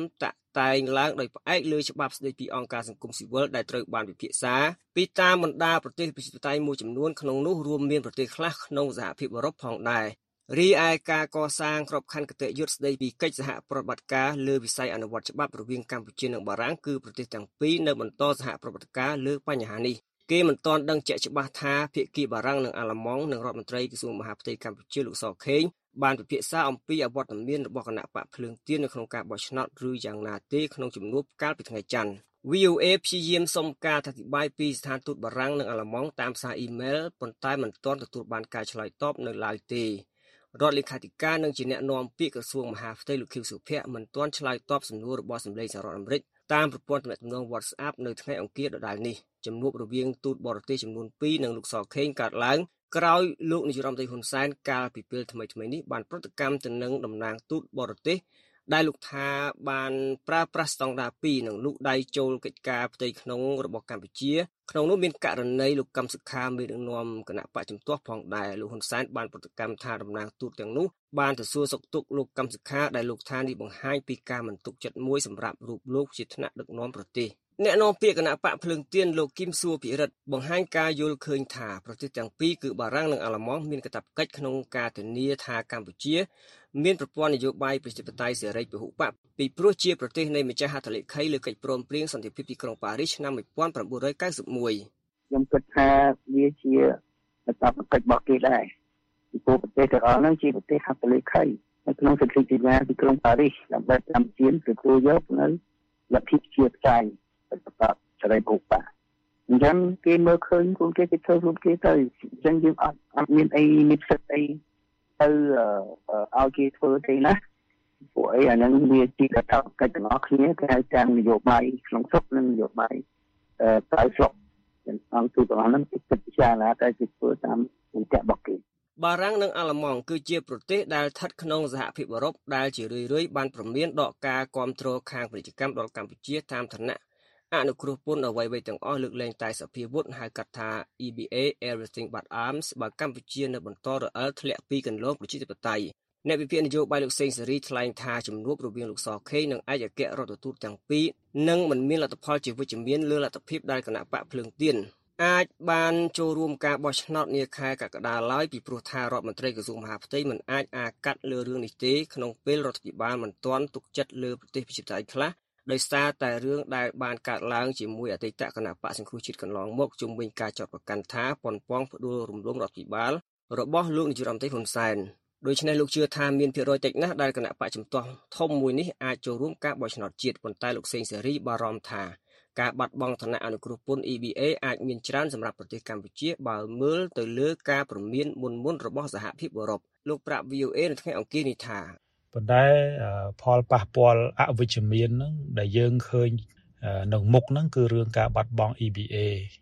តែងឡើងដោយផ្អែកលើច្បាប់ស្តីពីអង្គការសង្គមស៊ីវិលដែលត្រូវបានពិភាក្សាពីតាមបណ្ដាប្រទេសប្រជាធិបតេយ្យមួយចំនួនក្នុងនោះរួមមានប្រទេសខ្លះក្នុងសហភាពអឺរ៉ុបផងដែររីឯការកសាងក្របខ័ណ្ឌគតិយុត្តស្តីពីកិច្ចសហប្រតិបត្តិការលើវិស័យអនុវត្តច្បាប់រវាងកម្ពុជានិងបារាំងគឺប្រទេសទាំងពីរនៅបន្តសហប្រតិបត្តិការលើបញ្ហានេះគេមិនទាន់ដឹងជាក់ច្បាស់ថាភាគីបារាំងនិងអាល្លឺម៉ង់និងរដ្ឋមន្ត្រីក្រសួងមហាផ្ទៃកម្ពុជាលោកសខេងបានពិភាក្សាអំពីអវត្តមានរបស់គណៈបកភ្លើងទៀននៅក្នុងការបោះឆ្នោតឬយ៉ាងណាទេក្នុងជំនួបកាលពីថ្ងៃច័ន្ទ វី អូ เอ ព្យាយាមសុំការអធិប្បាយពីស្ថានទូតបារាំងនិងអាល្លឺម៉ង់តាមសារអ៊ីមែលប៉ុន្តែមិនទាន់ទទួលបានការឆ្លើយតបនៅឡើយទេរដ្ឋលេខាធិការនិងជាអ្នកនាំពាក្យក្រសួងមហាផ្ទៃលោកខៀវសុភ័ក្រមិនទាន់ឆ្លើយតបសំណួររបស់សម្លេងសហរដ្ឋអាមេរិកតាមប្រព័ន្ធទំនាក់ទំនង WhatsApp នៅថ្ងៃអង្គារដដែលនេះជំនួបរវាងទូតបរទេសចំនួនពីរនិងលោកសខេងកើតឡើងក្រោយលោកនាយរដ្ឋមន្ត្រីហ៊ុនសែនកាលពីពេលថ្មីៗនេះបានប្រតិកម្មទៅនឹងតំណាងទូតបរទេសដែលលោកថាបានប្រើប្រាស់ស្តង់ដារពីរនិងលូកដៃចូលកិច្ចការផ្ទៃក្នុងរបស់កម្ពុជាក្នុងនោះមានករណីលោកកឹមសុខាមេដឹកនាំគណៈបកជំទាស់ផងដែរលោកហ៊ុនសែនបានប្រតិកម្មថាតំណាងទូតទាំងនោះបានទៅសួរសុខទុក្ខលោកកឹមសុខាដែលលោកថានេះបង្ហាញពីការមិនទុកចិត្តមួយសម្រាប់រូបលោកជាថ្នាក់ដឹកនាំប្រទេសអ្នកនាំពាក្យគណៈបកភ្លើងទៀនលោកគឹមសួរភិរិទ្ធបង្ហាញការយល់ឃើញថាប្រទេសទាំងពីរគឺបារាំងនិងអាល្លឺម៉ង់មានកាតព្វកិច្ចក្នុងការធានាថាកម្ពុជាមានប្រព័ន្ធនយោបាយប្រជាធិបតេយ្យសេរីពហុបកពីព្រោះជាប្រទេសនៃម្ចាស់ហត្ថលេខីលើកិច្ចព្រមព្រៀងសន្តិភាពទីក្រុងប៉ារីសឆ្នាំnineteen ninety-one ខ្ញុំគិតថាវាជាកាតព្វកិច្ចរបស់គេដែរពីព្រោះប្រទេសទាំងអស់ហ្នឹងជាប្រទេសហត្ថលេខីនៅក្នុងសន្ធិសញ្ញាទីក្រុងប៉ារីសដើម្បីកម្ពុជាទទួលយកនៅលទ្ធិជាផ្សាយប្រកបសេរីពហុបកអញ្ចឹងគេមើលឃើញខ្លួនគេគេធ្វើខ្លួនគេទៅអញ្ចឹងយើងអត់អត់មានអីមានសិទ្ធិអីទៅឲ្យគេធ្វើទេណាពួកអីអាហ្នឹងវាជាកាតព្វកិច្ចទាំងអស់គ្នាគេហៅទាំងនយោបាយក្នុងស្រុកនិងនយោបាយក្រៅស្រុកអង្គទូតទាំងអស់ហ្នឹងគេពិចារណាតែគេធ្វើតាមនីតិរបស់គេបារាំងនិងអាល្លឺម៉ង់គឺជាប្រទេសដែលស្ថិតក្នុងសហភាពអឺរ៉ុបដែលជារឿយៗបានព្រមានដកការគាំទ្រខាងពាណិជ្ជកម្មដល់កម្ពុជាតាមឋានៈអនុគ្រោះពន្ធអ្វីៗទាំងអស់លើកលែងតែសភាវុធហៅកាត់ថា អ៊ី ប៊ី เอ Everything But Arms បើកម្ពុជានៅបន្តរអិលធ្លាក់ពីគន្លងប្រជាធិបតេយ្យអ្នកវិភាគនយោបាយលោកសេងសេរីថ្លែងថាជំនួបរវាងលោកសខេងនិងឯកអគ្គរដ្ឋទូតទាំងពីរនឹងមិនមានលទ្ធផលជាវិជ្ជមានលើលទ្ធភាពដែលគណៈបកភ្លើងទៀនអាចបានចូលរួមការបោះឆ្នោតនាខែកក្កដាឡើយពីព្រោះថារដ្ឋមន្ត្រីក្រសួងមហាផ្ទៃមិនអាចអាកាត់លើរឿងនេះទេក្នុងពេលរដ្ឋាភិបាលមិនទាន់ទុកចិត្តលើប្រទេសប្រជាធិបតេយ្យខ្លះដោយសារតែរឿងដែលបានកើតឡើងជាមួយអតីតគណៈបកសង្គ្រោះជាតិកន្លងមកជុំវិញការចោទប្រកាន់ថាប៉ុនប៉ងផ្ដួលរំលំរដ្ឋាភិបាលរបស់លោកនាយរដ្ឋមន្ត្រីហ៊ុនសែនដូច្នេះលោកជឿថាមានភាគរយតិចណាស់ដែលគណៈបកជំទាស់ធំមួយនេះអាចចូលរួមការបោះឆ្នោតជាតិប៉ុន្តែលោកសេងសេរីបារម្ភថាការបាត់បង់ឋានៈអនុគ្រោះពន្ធ អ៊ី ប៊ី เอ អាចមានច្រើនសម្រាប់ប្រទេសកម្ពុជាបើមើលទៅលើការព្រមានមុនមុនរបស់សហភាពអឺរ៉ុបលោកប្រាប់ វី អូ เอ នៅថ្ងៃអង្គារនេះថាប៉ុន្តែផលប៉ះពាល់អវិជ្ជមានហ្នឹងដែលយើងឃើញនៅមុខហ្នឹងគឺរឿងការបាត់បង់ អ៊ី ប៊ី เอ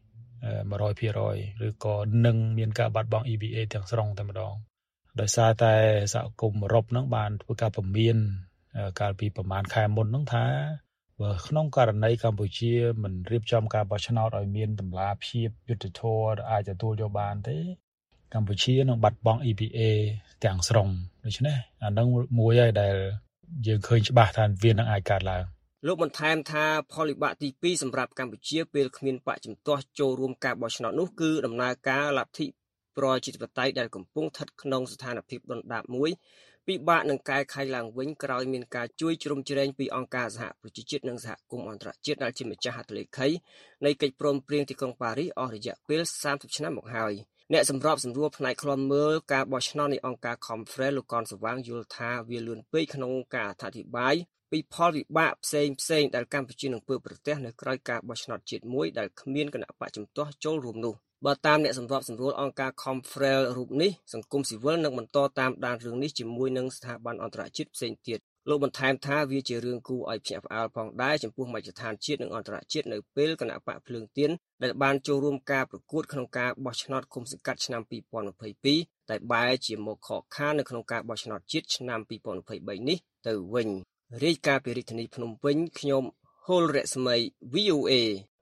one hundred percent ឬក៏នឹងមានការបាត់បង់ អ៊ី ប៊ី เอ ទាំងស្រុងតែម្ដងដោយសារតែសហគមន៍អឺរ៉ុបហ្នឹងបានធ្វើការព្រមានកាលពីប្រហែលខែមុនហ្នឹងថាបើក្នុងករណីកម្ពុជាមិនរៀបចំការបោះឆ្នោតឲ្យមានតម្លាភាពយុត្តិធម៌អាចទទួលយកបានទេកម្ពុជានឹងបាត់បង់ អ៊ី ប៊ី เอ ទាំងស្រុងដូច្នេះអានឹងមួយហើយដែលយើងឃើញច្បាស់ថាវានឹងអាចកើតឡើងលោកបន្ថែមថាផលវិបាកទីពីរសម្រាប់កម្ពុជាពេលគ្មានបកជំទាស់ចូលរួមការបោះឆ្នោតនោះគឺដំណើរការលទ្ធិប្រជាធិបតេយ្យដែលកំពុងស្ថិតក្នុងស្ថានភាពដុនដាបមួយពិបាកនឹងកែខៃឡើងវិញក្រោយមានការជួយជ្រោមជ្រែងពីអង្គការសហប្រជាជាតិនិងសហគមន៍អន្តរជាតិដែលជាម្ចាស់ហត្ថលេខីនៃកិច្ចព្រមព្រៀងទីក្រុងប៉ារីសអស់រយៈពេលthirtyឆ្នាំមកហើយអ្នកសម្របសម្រួលផ្នែកឃ្លាំមើលការបោះឆ្នោតនៃអង្គការ Conference លោកកនសវាងយល់ថាវាលឿនពេកក្នុងការអធិប្បាយពីផលវិបាកផ្សេងផ្សេងដែលកម្ពុជានឹងធ្វើប្រទះនៅក្រៅការបោះឆ្នោតជាតិមួយដែលគ្មានគណៈបកជំទាស់ចូលរួមនោះបើតាមអ្នកសម្របសម្រួលអង្គការ Conference រូបនេះសង្គមស៊ីវិលនឹងបន្តតាមដានរឿងនេះជាមួយនឹងស្ថាប័នអន្តរជាតិផ្សេងទៀតលោកបន្ថែមថាវាជារឿងគួរឲ្យភ្ញាក់ផ្អើលផងដែរចំពោះមជ្ឈដ្ឋានជាតិនិងអន្តរជាតិនៅពេលគណៈបកភ្លើងទៀនដែលបានចូលរួមការប្រកួតក្នុងការបោះឆ្នោតឃុំសង្កាត់ឆ្នាំtwenty twenty-twoតែបែរជាមកខកខាននៅក្នុងការបោះឆ្នោតជាតិឆ្នាំtwenty twenty-threeនេះទៅវិញរាយការណ៍ពីរាជធានីភ្នំពេញខ្ញុំហុលរស្មី វី អូ เอ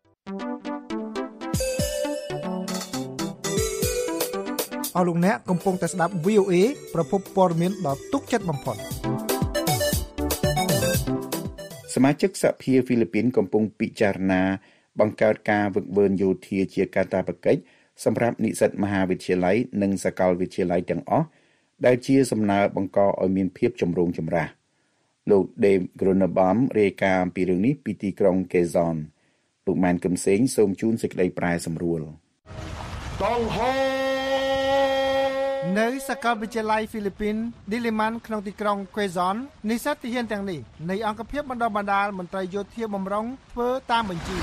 អស់លោកអ្នកកំពុងតែស្ដាប់ វី អូ เอ ប្រភពព័ត៌មានដ៏ទុកចិត្តបំផុតសមាជិកសភាហ្វីលីពីនកំពុងពិចារណាបង្កើតការវឹកវើយោធាជាកាតព្វកិច្ចសម្រាប់និស្សិតមហាវិទ្យាល័យនិងសាកលវិទ្យាល័យទាំងអស់ដែលជាសំណើបង្កឲ្យមានភាពចម្រូងចម្រាសលោក Dave Groenbaum រាយការណ៍អំពីរឿងនេះពីទីក្រុង Quezon លោកម៉ែនកឹមសេងសូមជូនសេចក្តីប្រែសម្រួលតងហោនៅសាកលវិទ្យាល័យហ្វីលីពីន Diliman ក្នុងទីក្រុង Quezon និស្សិតទាហានទាំងនេះនៃអង្គភាពបណ្ដុះបណ្ដាលមន្ត្រីយោធាបម្រុងធ្វើតាមបញ្ជា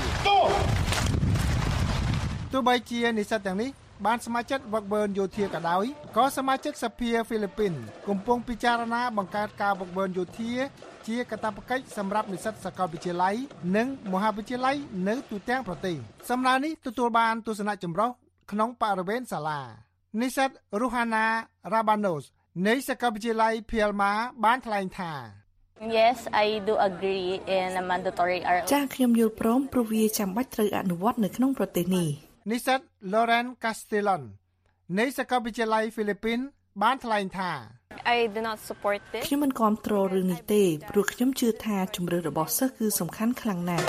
ទោះបីជានិស្សិតទាំងនេះបានស្ម័គ្រចិត្តវឹកវើយោធាក៏ដោយក៏សមាជិកសភាហ្វីលីពីនកំពុងពិចារណាបង្កើតការវឹកវើយោធាជាកាតព្វកិច្ចសម្រាប់និស្សិតសាកលវិទ្យាល័យនិងមហាវិទ្យាល័យនៅទូទាំងប្រទេសសំណើនេះទទួលបានទស្សនៈចម្រុះក្នុងបរិវេណសាលានិស្សិត Ruhana Rabanos នៃសាកលវិទ្យាល័យ Phialma បានថ្លែងថា Yes, I do agree in a mandatory ចា៎ខ្ញុំយល់ព្រមព្រោះវាចាំបាច់ត្រូវអនុវត្តនៅក្នុងប្រទេសនេះនិស្សិត Lauren Castellon នៃសាកលវិទ្យាល័យហ្វីលីពីនបានថ្លែងថា I do not support this ខ្ញុំមិនគាំទ្ររឿងនេះទេព្រោះខ្ញុំជឿថាជំរឿនរបស់សិស្សគឺសំខាន់ខ្លាំងណាស់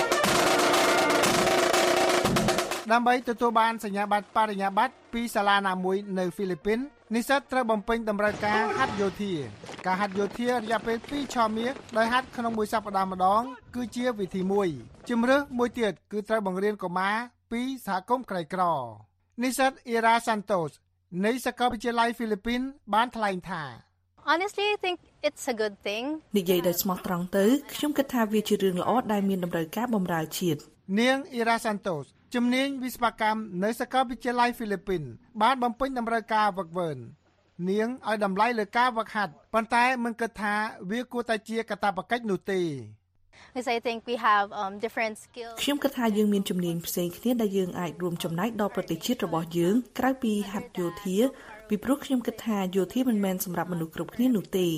ដើម្បីទទួលបានសញ្ញាបត្របរិញ្ញាបត្រពីសាលាណាមួយនៅហ្វីលីពីននិស្សិតត្រូវបំពេញតម្រូវការហាត់យោធាការហាត់យោធារយៈពេលពីរឆមាសដោយហាត់ក្នុងមួយសប្តាហ៍ម្ដងគឺជាវិធីមួយជំរឿសមួយទៀតគឺត្រូវបង្រៀនកុមារពីសហគមន៍ក្រីក្រនិស្សិត Ira Santos នៃសាកលវិទ្យាល័យហ្វីលីពីនបានថ្លែងថា Honestly, I think it's a good thing. និយាយដោយស្មោះត្រង់ទៅខ្ញុំគិតថាវាជារឿងល្អដែលមានតម្រូវការបម្រើជាតិនាង Ira Santos ជំនាញវិស្វកម្មនៅសាកលវិទ្យាល័យហ្វីលីពីនបានបំពេញតម្រូវការវឹកវើនាងឲ្យតម្លៃលើការវឹកហាត់ប៉ុន្តែមិនគិតថាវាគួរតែជាកាតព្វកិច្ចនោះទេ Because I think we have um different skills ខ្ញុំគិតថាយើងមានជំនាញផ្សេងគ្នាដែលយើងអាចរួមចំណែកដល់ប្រទេសជាតិរបស់យើងក្រៅពីហាត់យោធាពីព្រោះខ្ញុំគិតថាយោធាមិនមែនសម្រាប់មនុស្សគ្រប់គ្នានោះទេ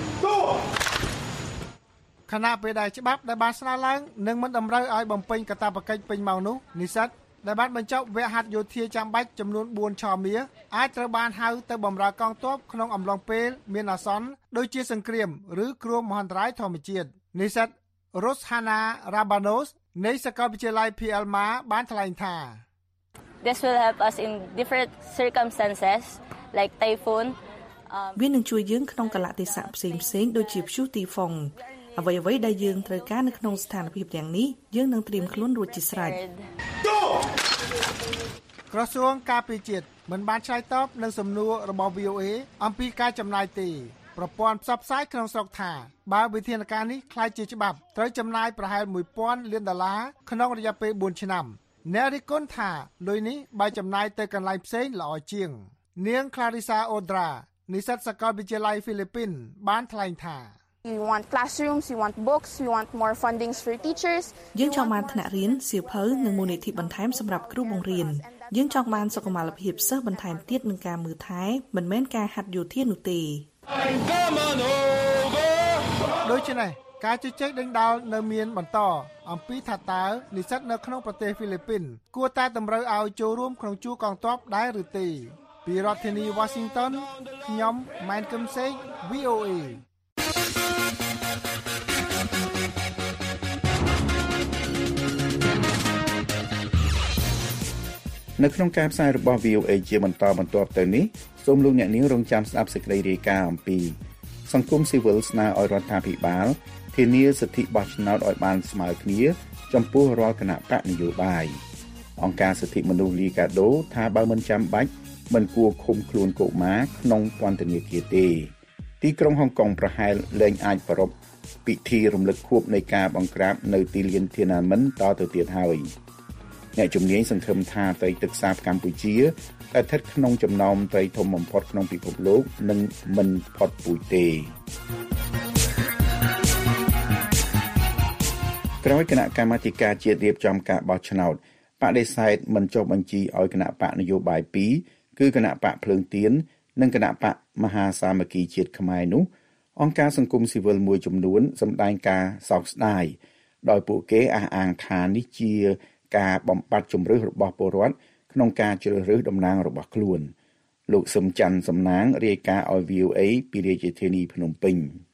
ខណៈពេលដែលច្បាប់ដែលបានស្នើឡើងនឹងមិនតម្រូវឲ្យបំពេញកាតព្វកិច្ចពេញម៉ោងនោះនិស្សិតដែលបានបញ្ចប់វគ្គហាត់យោធាចាំបាច់ចំនួនបួនឆមាសអាចត្រូវបានហៅទៅបម្រើកងទ័ពក្នុងអំឡុងពេលមានអាសន្នដូចជាសង្គ្រាមឬគ្រោះមហន្តរាយធម្មជាតិនិស្សិត Ruhana Rabanos នៃសាកលវិទ្យាល័យ Phialma បានថ្លែងថា This will help us in different circumstances like typhoon វានឹងជួយយើងក្នុងកលៈទេសៈផ្សេងផ្សេងដូចជាព្យុះទីហ្វុងអ្វីអ្វីដែលយើងត្រូវការនៅក្នុងស្ថានភាពទាំងនេះយើងនឹងត្រៀមខ្លួនរួចជាស្រេចក្រសួងការពារជាតិមិនបានឆ្លើយតបនឹងសំណួររបស់ វី អូ អេ អំពីការចំណាយទេប្រព័ន្ធផ្សព្វផ្សាយក្នុងស្រុកថាបើវិធានការនេះក្លាយជាច្បាប់ត្រូវចំណាយប្រហែលមួយពាន់លានដុល្លារក្នុងរយៈពេលបួនឆ្នាំអ្នករិះគន់ថាលុយនេះបើចំណាយទៅកន្លែងផ្សេងល្អជាងនាង Clarissa Odra និស្សិតសាកលវិទ្យាល័យហ្វីលីពីនបានថ្លែងថា We want classrooms, we want books, we want more fundings for teachers. យើងចង់បានថ្នាក់រៀនសៀវភៅនិងមូលនិធិបន្ថែមសម្រាប់គ្រូបង្រៀនយើងចង់បានសុខុមាលភាពសិស្សបន្ថែមទៀតនឹងការមើលថែមិនមែនការហាត់យោធានោះទេដូច្នេះការជជែកដេញដោលនៅមានបន្តអំពីថាតើនិស្សិតនៅក្នុងប្រទេសហ្វីលីពីនគួរតែតម្រូវឲ្យចូលរួមក្នុងជួរកងទ័ពដែរឬទេពីរដ្ឋធានី Washington ខ្ញុំម៉ែនកឹមសេង វី អូ អេនៅក្នុងការផ្សាយរបស់ វី អូ អេ ជាបន្តបន្ទាប់ទៅនេះសូមលោកអ្នកនាងរងចាំស្ដាប់សេចក្តីរាយការណ៍អំពីសង្គមស៊ីវិលស្នើឲ្យរដ្ឋាភិបាលធានាសិទ្ធិបោះឆ្នោតឲ្យបានស្មើគ្នាចំពោះរាល់គណៈបកនយោបាយអង្គការសិទ្ធិមនុស្សលីកាដូថាបើមិនចាំបាច់មិនគួរឃុំខ្លួនកុមារក្នុងពន្ធនាគារទេទីក្រុងហុងកុងប្រហែលលែងអាចប្រារព្ធពិធីរំលឹកខួបនៃការបង្ក្រាបនៅទីលានធានាមិនតទៅទៀតហើយអ្នកជំនាញសង្ឃឹមថាត្រីទឹកសាបកម្ពុជាដែលស្ថិតក្នុងចំណោមត្រីធំបំផុតក្នុងពិភពលោកនឹងមិនផុតពូជទេក្រោយគណៈកម្មាធិការជាតិរៀបចំការបោះឆ្នោតបដិសេធមិនចុះបញ្ជីឲ្យគណៈបកនយោបាយពីរគឺគណៈបកភ្លើងទៀននិងគណៈបកមហាសាមគ្គីជាតិខ្មែរនោះអង្គការសង្គមស៊ីវិលមួយចំនួនសម្ដែងការសោកស្ដាយដោយពួកគេអះអាងថានេះជាការបំបត្តិជំរឿសរបស់ពលរដ្ឋក្នុងការជ្រើសរើសតំណាងរបស់ខ្លួនលោកសឹមច័ន្ទសំណាងរាយការណ៍ឲ្យ វី អូ អេ ពីរាជធានីភ្នំពេញ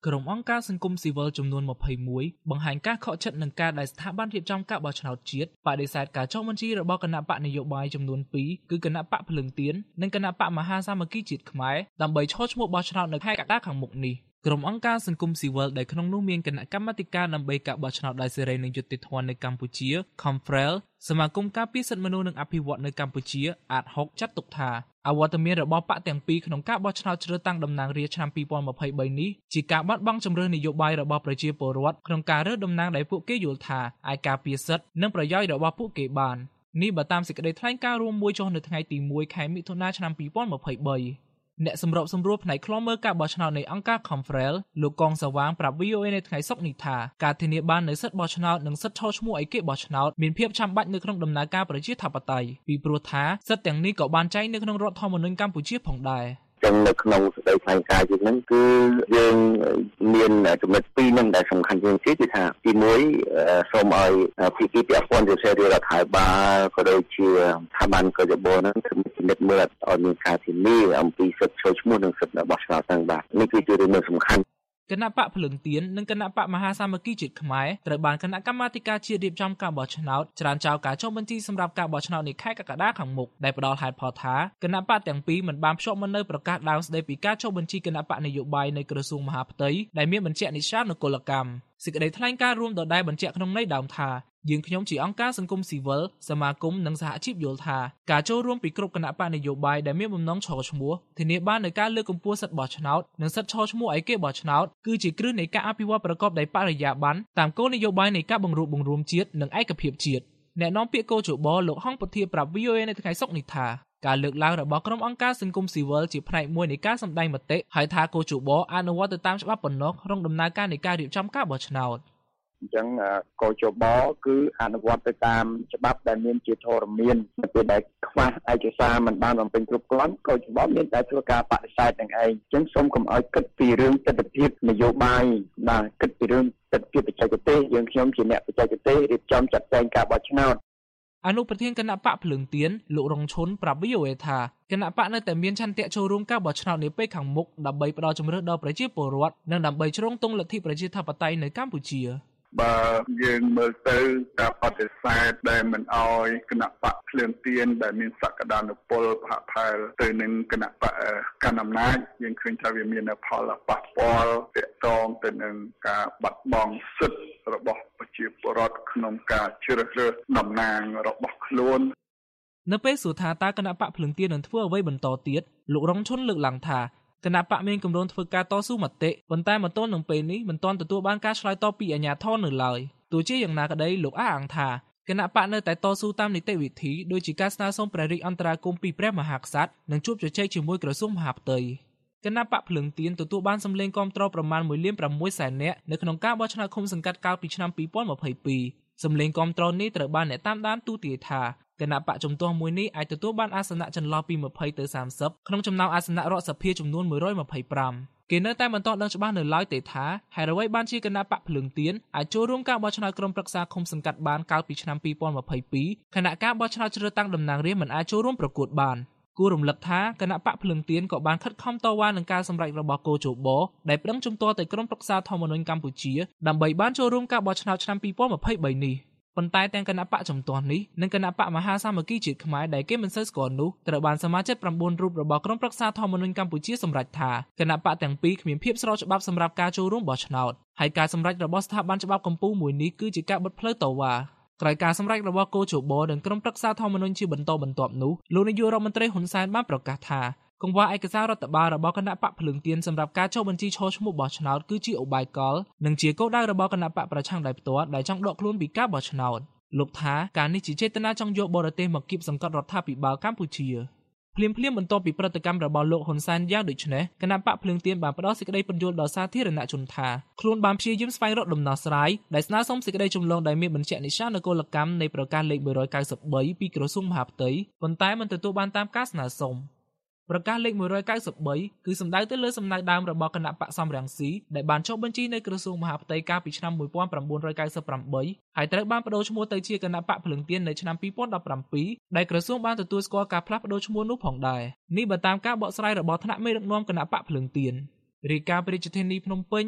ក្រុមអង្គការសង្គមស៊ីវិលចំនួនยี่สิบเอ็ดបង្ហាញការខកចិត្តនឹងការដែលស្ថាប័នរៀបចំការបោះឆ្នោតជាតិបដិសេធការចុះបញ្ជីរបស់គណៈបកនយោបាយចំនួនពីរគឺគណៈបកភ្លើងទៀននិងគណៈបកមហាសាមគ្គីជាតិខ្មែរដើម្បីឈរឈ្មោះបោះឆ្នោតនៅខែកក្កដាខាងមុខនេះក្រុមអង្គការសង្គមស៊ីវិលដែលក្នុងនោះមានគណៈកម្មាធិការដើម្បីការបោះឆ្នោតដោយសេរីនិងយុត្តិធម៌នៅកម្ពុជា Confrel សមាគមការពារសិទ្ធិមនុស្សនិងអភិវឌ្ឍនៅកម្ពុជា អាត หก ចាត់ទុកថាអវត្តមានរបស់បកទាំងពីរក្នុងការបោះឆ្នោតជ្រើសតាំងតំណាងរាស្ត្រឆ្នាំยี่สิบยี่สิบสามនេះជាការបាត់បង់ជំរឿននយោបាយរបស់ប្រជាពលរដ្ឋក្នុងការរើសតំណាងដែលពួកគេយល់ថាអាចការពារសិទ្ធិនិងប្រយោជន៍របស់ពួកគេបាននេះបើតាមសេចក្តីថ្លែងការណ៍រួមមួយចុះនៅថ្ងៃទីមួយខែមិថុនាឆ្នាំยี่สิบยี่สิบสามអ្នកសម្របសម្រួលផ្នែកឃ្លាំមើលការបោះឆ្នោតនៃអង្គការ Confrel លោកកងសវាងប្រាប់ វី អូ เอ នៅថ្ងៃសុក្រនេះថាការធានាបាននូវសិទ្ធិបោះឆ្នោតនិងសិទ្ធិឈរឈ្មោះឯកេបោះឆ្នោតមានភាពចាំបាច់នៅក្នុងដំណើរការប្រជាធិបតេយ្យពីព្រោះថាសិទ្ធិទាំងនេះក៏បានចែងនៅក្នុងរដ្ឋធម្មនុញ្ញកម្ពុជាផងដែរចឹងនៅក្នុងសេចក្តីថ្លែងការណ៍យើងហ្នឹងគឺយើងមានចំណុចពីរហ្នឹងដែលសំខាន់ជាងគេគឺថាទីមួយសូមឲ្យភាគីពាក់ព័ន្ធជារាជរដ្ឋាភិបាលក៏ដូចជាស្ថាប័នកយបហ្នឹងគឺពិនិត្យមើលឲ្យមានការធានាអំពីសិទ្ធិចូលឈ្មោះនិងសិទ្ធិរបស់ឆ្នោតទាំងបាទនេះគឺជារឿងសំខាន់គណៈបកភ្លើងទៀននិងគណៈបកមហាសាមគ្គីជាតិខ្មែរត្រូវបានគណៈកម្មាធិការជាតិរៀបចំការបោះឆ្នោតច្រានចោលការចុះបញ្ជីសម្រាប់ការបោះឆ្នោតនៅខែកក្កដាខាងមុខដែលផ្ដល់ហេតុផលថាគណៈបកទាំងពីរមិនបានភ្ជាប់មកនៅប្រកាសដើមស្ដីពីការចុះបញ្ជីគណៈបកនយោបាយនៅក្រសួងមហាផ្ទៃដែលមានបញ្ជាក់និស្សិតនគរកម្មសេចក្តីថ្លែងការណ៍រួមដដែលបញ្ជាក់ក្នុងន័យដើមថាយើងខ្ញុំជាអង្គការសង្គមស៊ីវិលសមាគមនិងសហជីពយល់ថាការចូលរួមពីគ្រប់គណៈបកនយោបាយដែលមានបំណងឈរឈ្មោះធានាបាននូវការលើកកម្ពស់សិទ្ធិបោះឆ្នោតនិងសិទ្ធិឈរឈ្មោះឯកេបោះឆ្នោតគឺជាគ្រឹះនៃការអភិវឌ្ឍប្រកបដោយបរិយាបន្នតាមគោលនយោបាយនៃការបង្រួបបង្រួមជាតិនិងឯកភាពជាតិអ្នកនាំពាក្យកោជបលោកហងពធាប្រាប់ វី អូ เอ នៅថ្ងៃសុក្រនេះថាការលើកឡើងរបស់ក្រុមអង្គការសង្គមស៊ីវិលជាផ្នែកមួយនៃការសម្ដែងមតិហើយថាកោជបអនុវត្តទៅតាមច្បាប់ប៉ុណ្ណោះក្នុងដំណើរការនៃការរៀបចំការបោះឆ្នោតអញ្ចឹងកោជបគឺអនុវត្តទៅតាមច្បាប់ដែលមានជាធរមាននៅពេលដែលខ្វះឯកសារមិនបានបំពេញគ្រប់គ្រាន់កោជបមានតែធ្វើការបដិសេធនឹងឯងអញ្ចឹងសូមកុំឲ្យគិតពីរឿងទស្សនវិជ្ជានយោបាយបាទគិតពីរឿងទស្សនវិជ្ជាបច្ចេកទេសយើងខ្ញុំជាអ្នកបច្ចេកទេសរៀបចំចាត់ចែងការបោះឆ្នោតអនុប្រធានគណៈបកភ្លើងទៀនលោករងឈុនប្រាប់ វី អូ เอ ថាគណៈបកនៅតែមានឆន្ទៈចូលរួមការបោះឆ្នោតនាពេលខាងមុខដើម្បីផ្ដល់ជំរឿនដល់ប្រជាពលរដ្ឋនិងដើម្បីជ្រងទង់លទ្ធិប្រជាធិបតេយ្យនៅកម្ពុជាបើយើងមើលទៅការបដិសេធដែលមិនអោយគណៈបកភ្លើងទៀនដែលមានសក្តានុពលប្រហាក់ផែលទៅនឹងគណៈបកកណ្ដាលអំណាចយើងឃើញថាវាមានផលប៉ះពាល់ទាក់ទងទៅនឹងការបាត់បង់សិទ្ធិរបស់ប្រជាពលរដ្ឋក្នុងការជ្រើសរើសតំណាងរបស់ខ្លួននៅពេលសួរថាតើគណៈបកភ្លើងទៀននឹងធ្វើអ្វីបន្តទៀតលោករងឈុនលើកឡើងថាគណៈបកមានគម្រោងធ្វើការតស៊ូមតិប៉ុន្តែមកទល់នឹងពេលនេះមិនទាន់ទទួលបានការឆ្លើយតបពីអាជ្ញាធរនៅឡើយទោះជាយ៉ាងណាក្តីលោកអះអាងថាគណៈបកនៅតែតស៊ូតាមនីតិវិធីដោយជាការស្នើសុំព្រះរាជអន្តរាគមន៍ពីព្រះមហាក្សត្រនិងជួបជជែកជាមួយក្រសួងមហាផ្ទៃគណៈបកភ្លើងទៀនទទួលបានសម្លេងគាំទ្រប្រមាណមួយលានប្រាំមួយសែននាក់នៅក្នុងការបោះឆ្នោតឃុំសង្កាត់កាលពីឆ្នាំยี่สิบยี่สิบสองសម្លេងគាំទ្រនេះត្រូវបានអ្នកតាមដានទូទាយថាគណៈបកជំទាស់មួយនេះអាចទទួលបានអាសនៈចន្លោះពីยี่สิบទៅสามสิบក្នុងចំណោមអាសនៈរដ្ឋសភាចំនួនមួយរយยี่สิบห้าគេនៅតែមិនទាន់ដឹងច្បាស់នៅឡើយទេថាហេតុអ្វីបានជាគណៈបកភ្លើងទៀនអាចចូលរួមការបោះឆ្នោតក្រុមប្រឹក្សាឃុំសង្កាត់បានកាលពីឆ្នាំยี่สิบยี่สิบสองខណៈការបោះឆ្នោតជ្រើសតាំងតំណាងរាស្ត្រមិនអាចចូលរួមប្រកួតបានគួររំលឹកថាគណៈបកភ្លើងទៀនក៏បានខិតខំតវ៉ានឹងការសម្រេចរបស់កោជបដែលប្តឹងជំទាស់ទៅក្រុមប្រឹក្សាធម្មនុញ្ញកម្ពុជាដើម្បីបានចូលរួមការបោះឆ្នោតឆ្នាំยี่สิบยี่สิบสามនេះប៉ុន្តែទាំងគណៈបកជំទាស់នេះនិងគណៈបកមហាសាមគ្គីជាតិខ្មែរដែលគេមិនសូវស្គាល់នោះត្រូវបានសមាជិក៩រូបរបស់ក្រុមប្រឹក្សាធម្មនុញ្ញកម្ពុជាសម្រេចថាគណៈបកទាំងពីរគ្មានភាពស្របច្បាប់សម្រាប់ការចូលរួមបោះឆ្នោតហើយការសម្រេចរបស់ស្ថាប័នច្បាប់កម្ពុជាមួយនេះគឺជាការបិទផ្លូវតវ៉ាក្រោយការសម្រេចរបស់កោជបនិងក្រុមប្រឹក្សាធម្មនុញ្ញជាបន្តបន្ទាប់នោះលោកនាយករដ្ឋមន្ត្រីហ៊ុនសែនបានប្រកាសថាកង្វះឯកសាររដ្ឋបាលរបស់គណៈបកភ្លើងទៀនសម្រាប់ការចុះបញ្ជីឈរឈ្មោះបោះឆ្នោតគឺជាឧបាយកលនិងជាគោលដៅរបស់គណៈបកប្រឆាំងដោយផ្ទាល់ដែលចង់ដកខ្លួនពីការបោះឆ្នោតលោកថាការនេះជាចេតនាចង់យកបរទេសមកគៀបសង្កត់រដ្ឋាភិបាលកម្ពុជាភ្លាមភ្លាមបន្ទាប់ពីប្រតិកម្មរបស់លោកហ៊ុនសែនយ៉ាងដូចនេះគណៈបកភ្លើងទៀនបានផ្ដល់សេចក្តីពន្យល់ដល់សាធារណជនថាខ្លួនបានព្យាយាមស្វែងរកដំណោះស្រាយដែលស្នើសុំសេចក្តីចម្លងដែលមានបញ្ជាក់និស្សិតនគរកម្មនៃប្រកាសលេខមួយរយเก้าสิบสามពីក្រសួងមហាផ្ទៃប៉ុន្តែមិនទទួលបានតាមការស្នើសុំប្រកាសលេខមួយរយเก้าสิบสามគឺសំដៅទៅលើសំណៅដើមរបស់គណៈបកសំរងស៊ីដែលបានចុះបញ្ជីនៅក្រសួងមហាផ្ទៃកាលពីឆ្នាំnineteen ninety-eightហើយត្រូវបានបដូរឈ្មោះទៅជាគណៈបកភ្លើងទៀននៅឆ្នាំtwenty seventeenដែលក្រសួងបានទទួលស្គាល់ការផ្លាស់ប្ដូរឈ្មោះនោះផងដែរនេះបើតាមការបកស្រាយរបស់ថ្នាក់មេដឹកនាំគណៈបកភ្លើងទៀនរាយការណ៍ពីរាជធានីភ្នំពេញ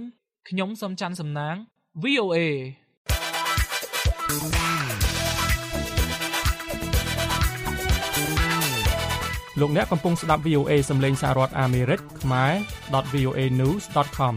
ខ្ញុំសំច័ន្ទសំណាង វី អូ เอលោកអ្នកកំពុងស្ដាប់ វី អូ เอ សំឡេងសហរដ្ឋអាមេរិកខ្មែរ .វី អូ เอ news ដត com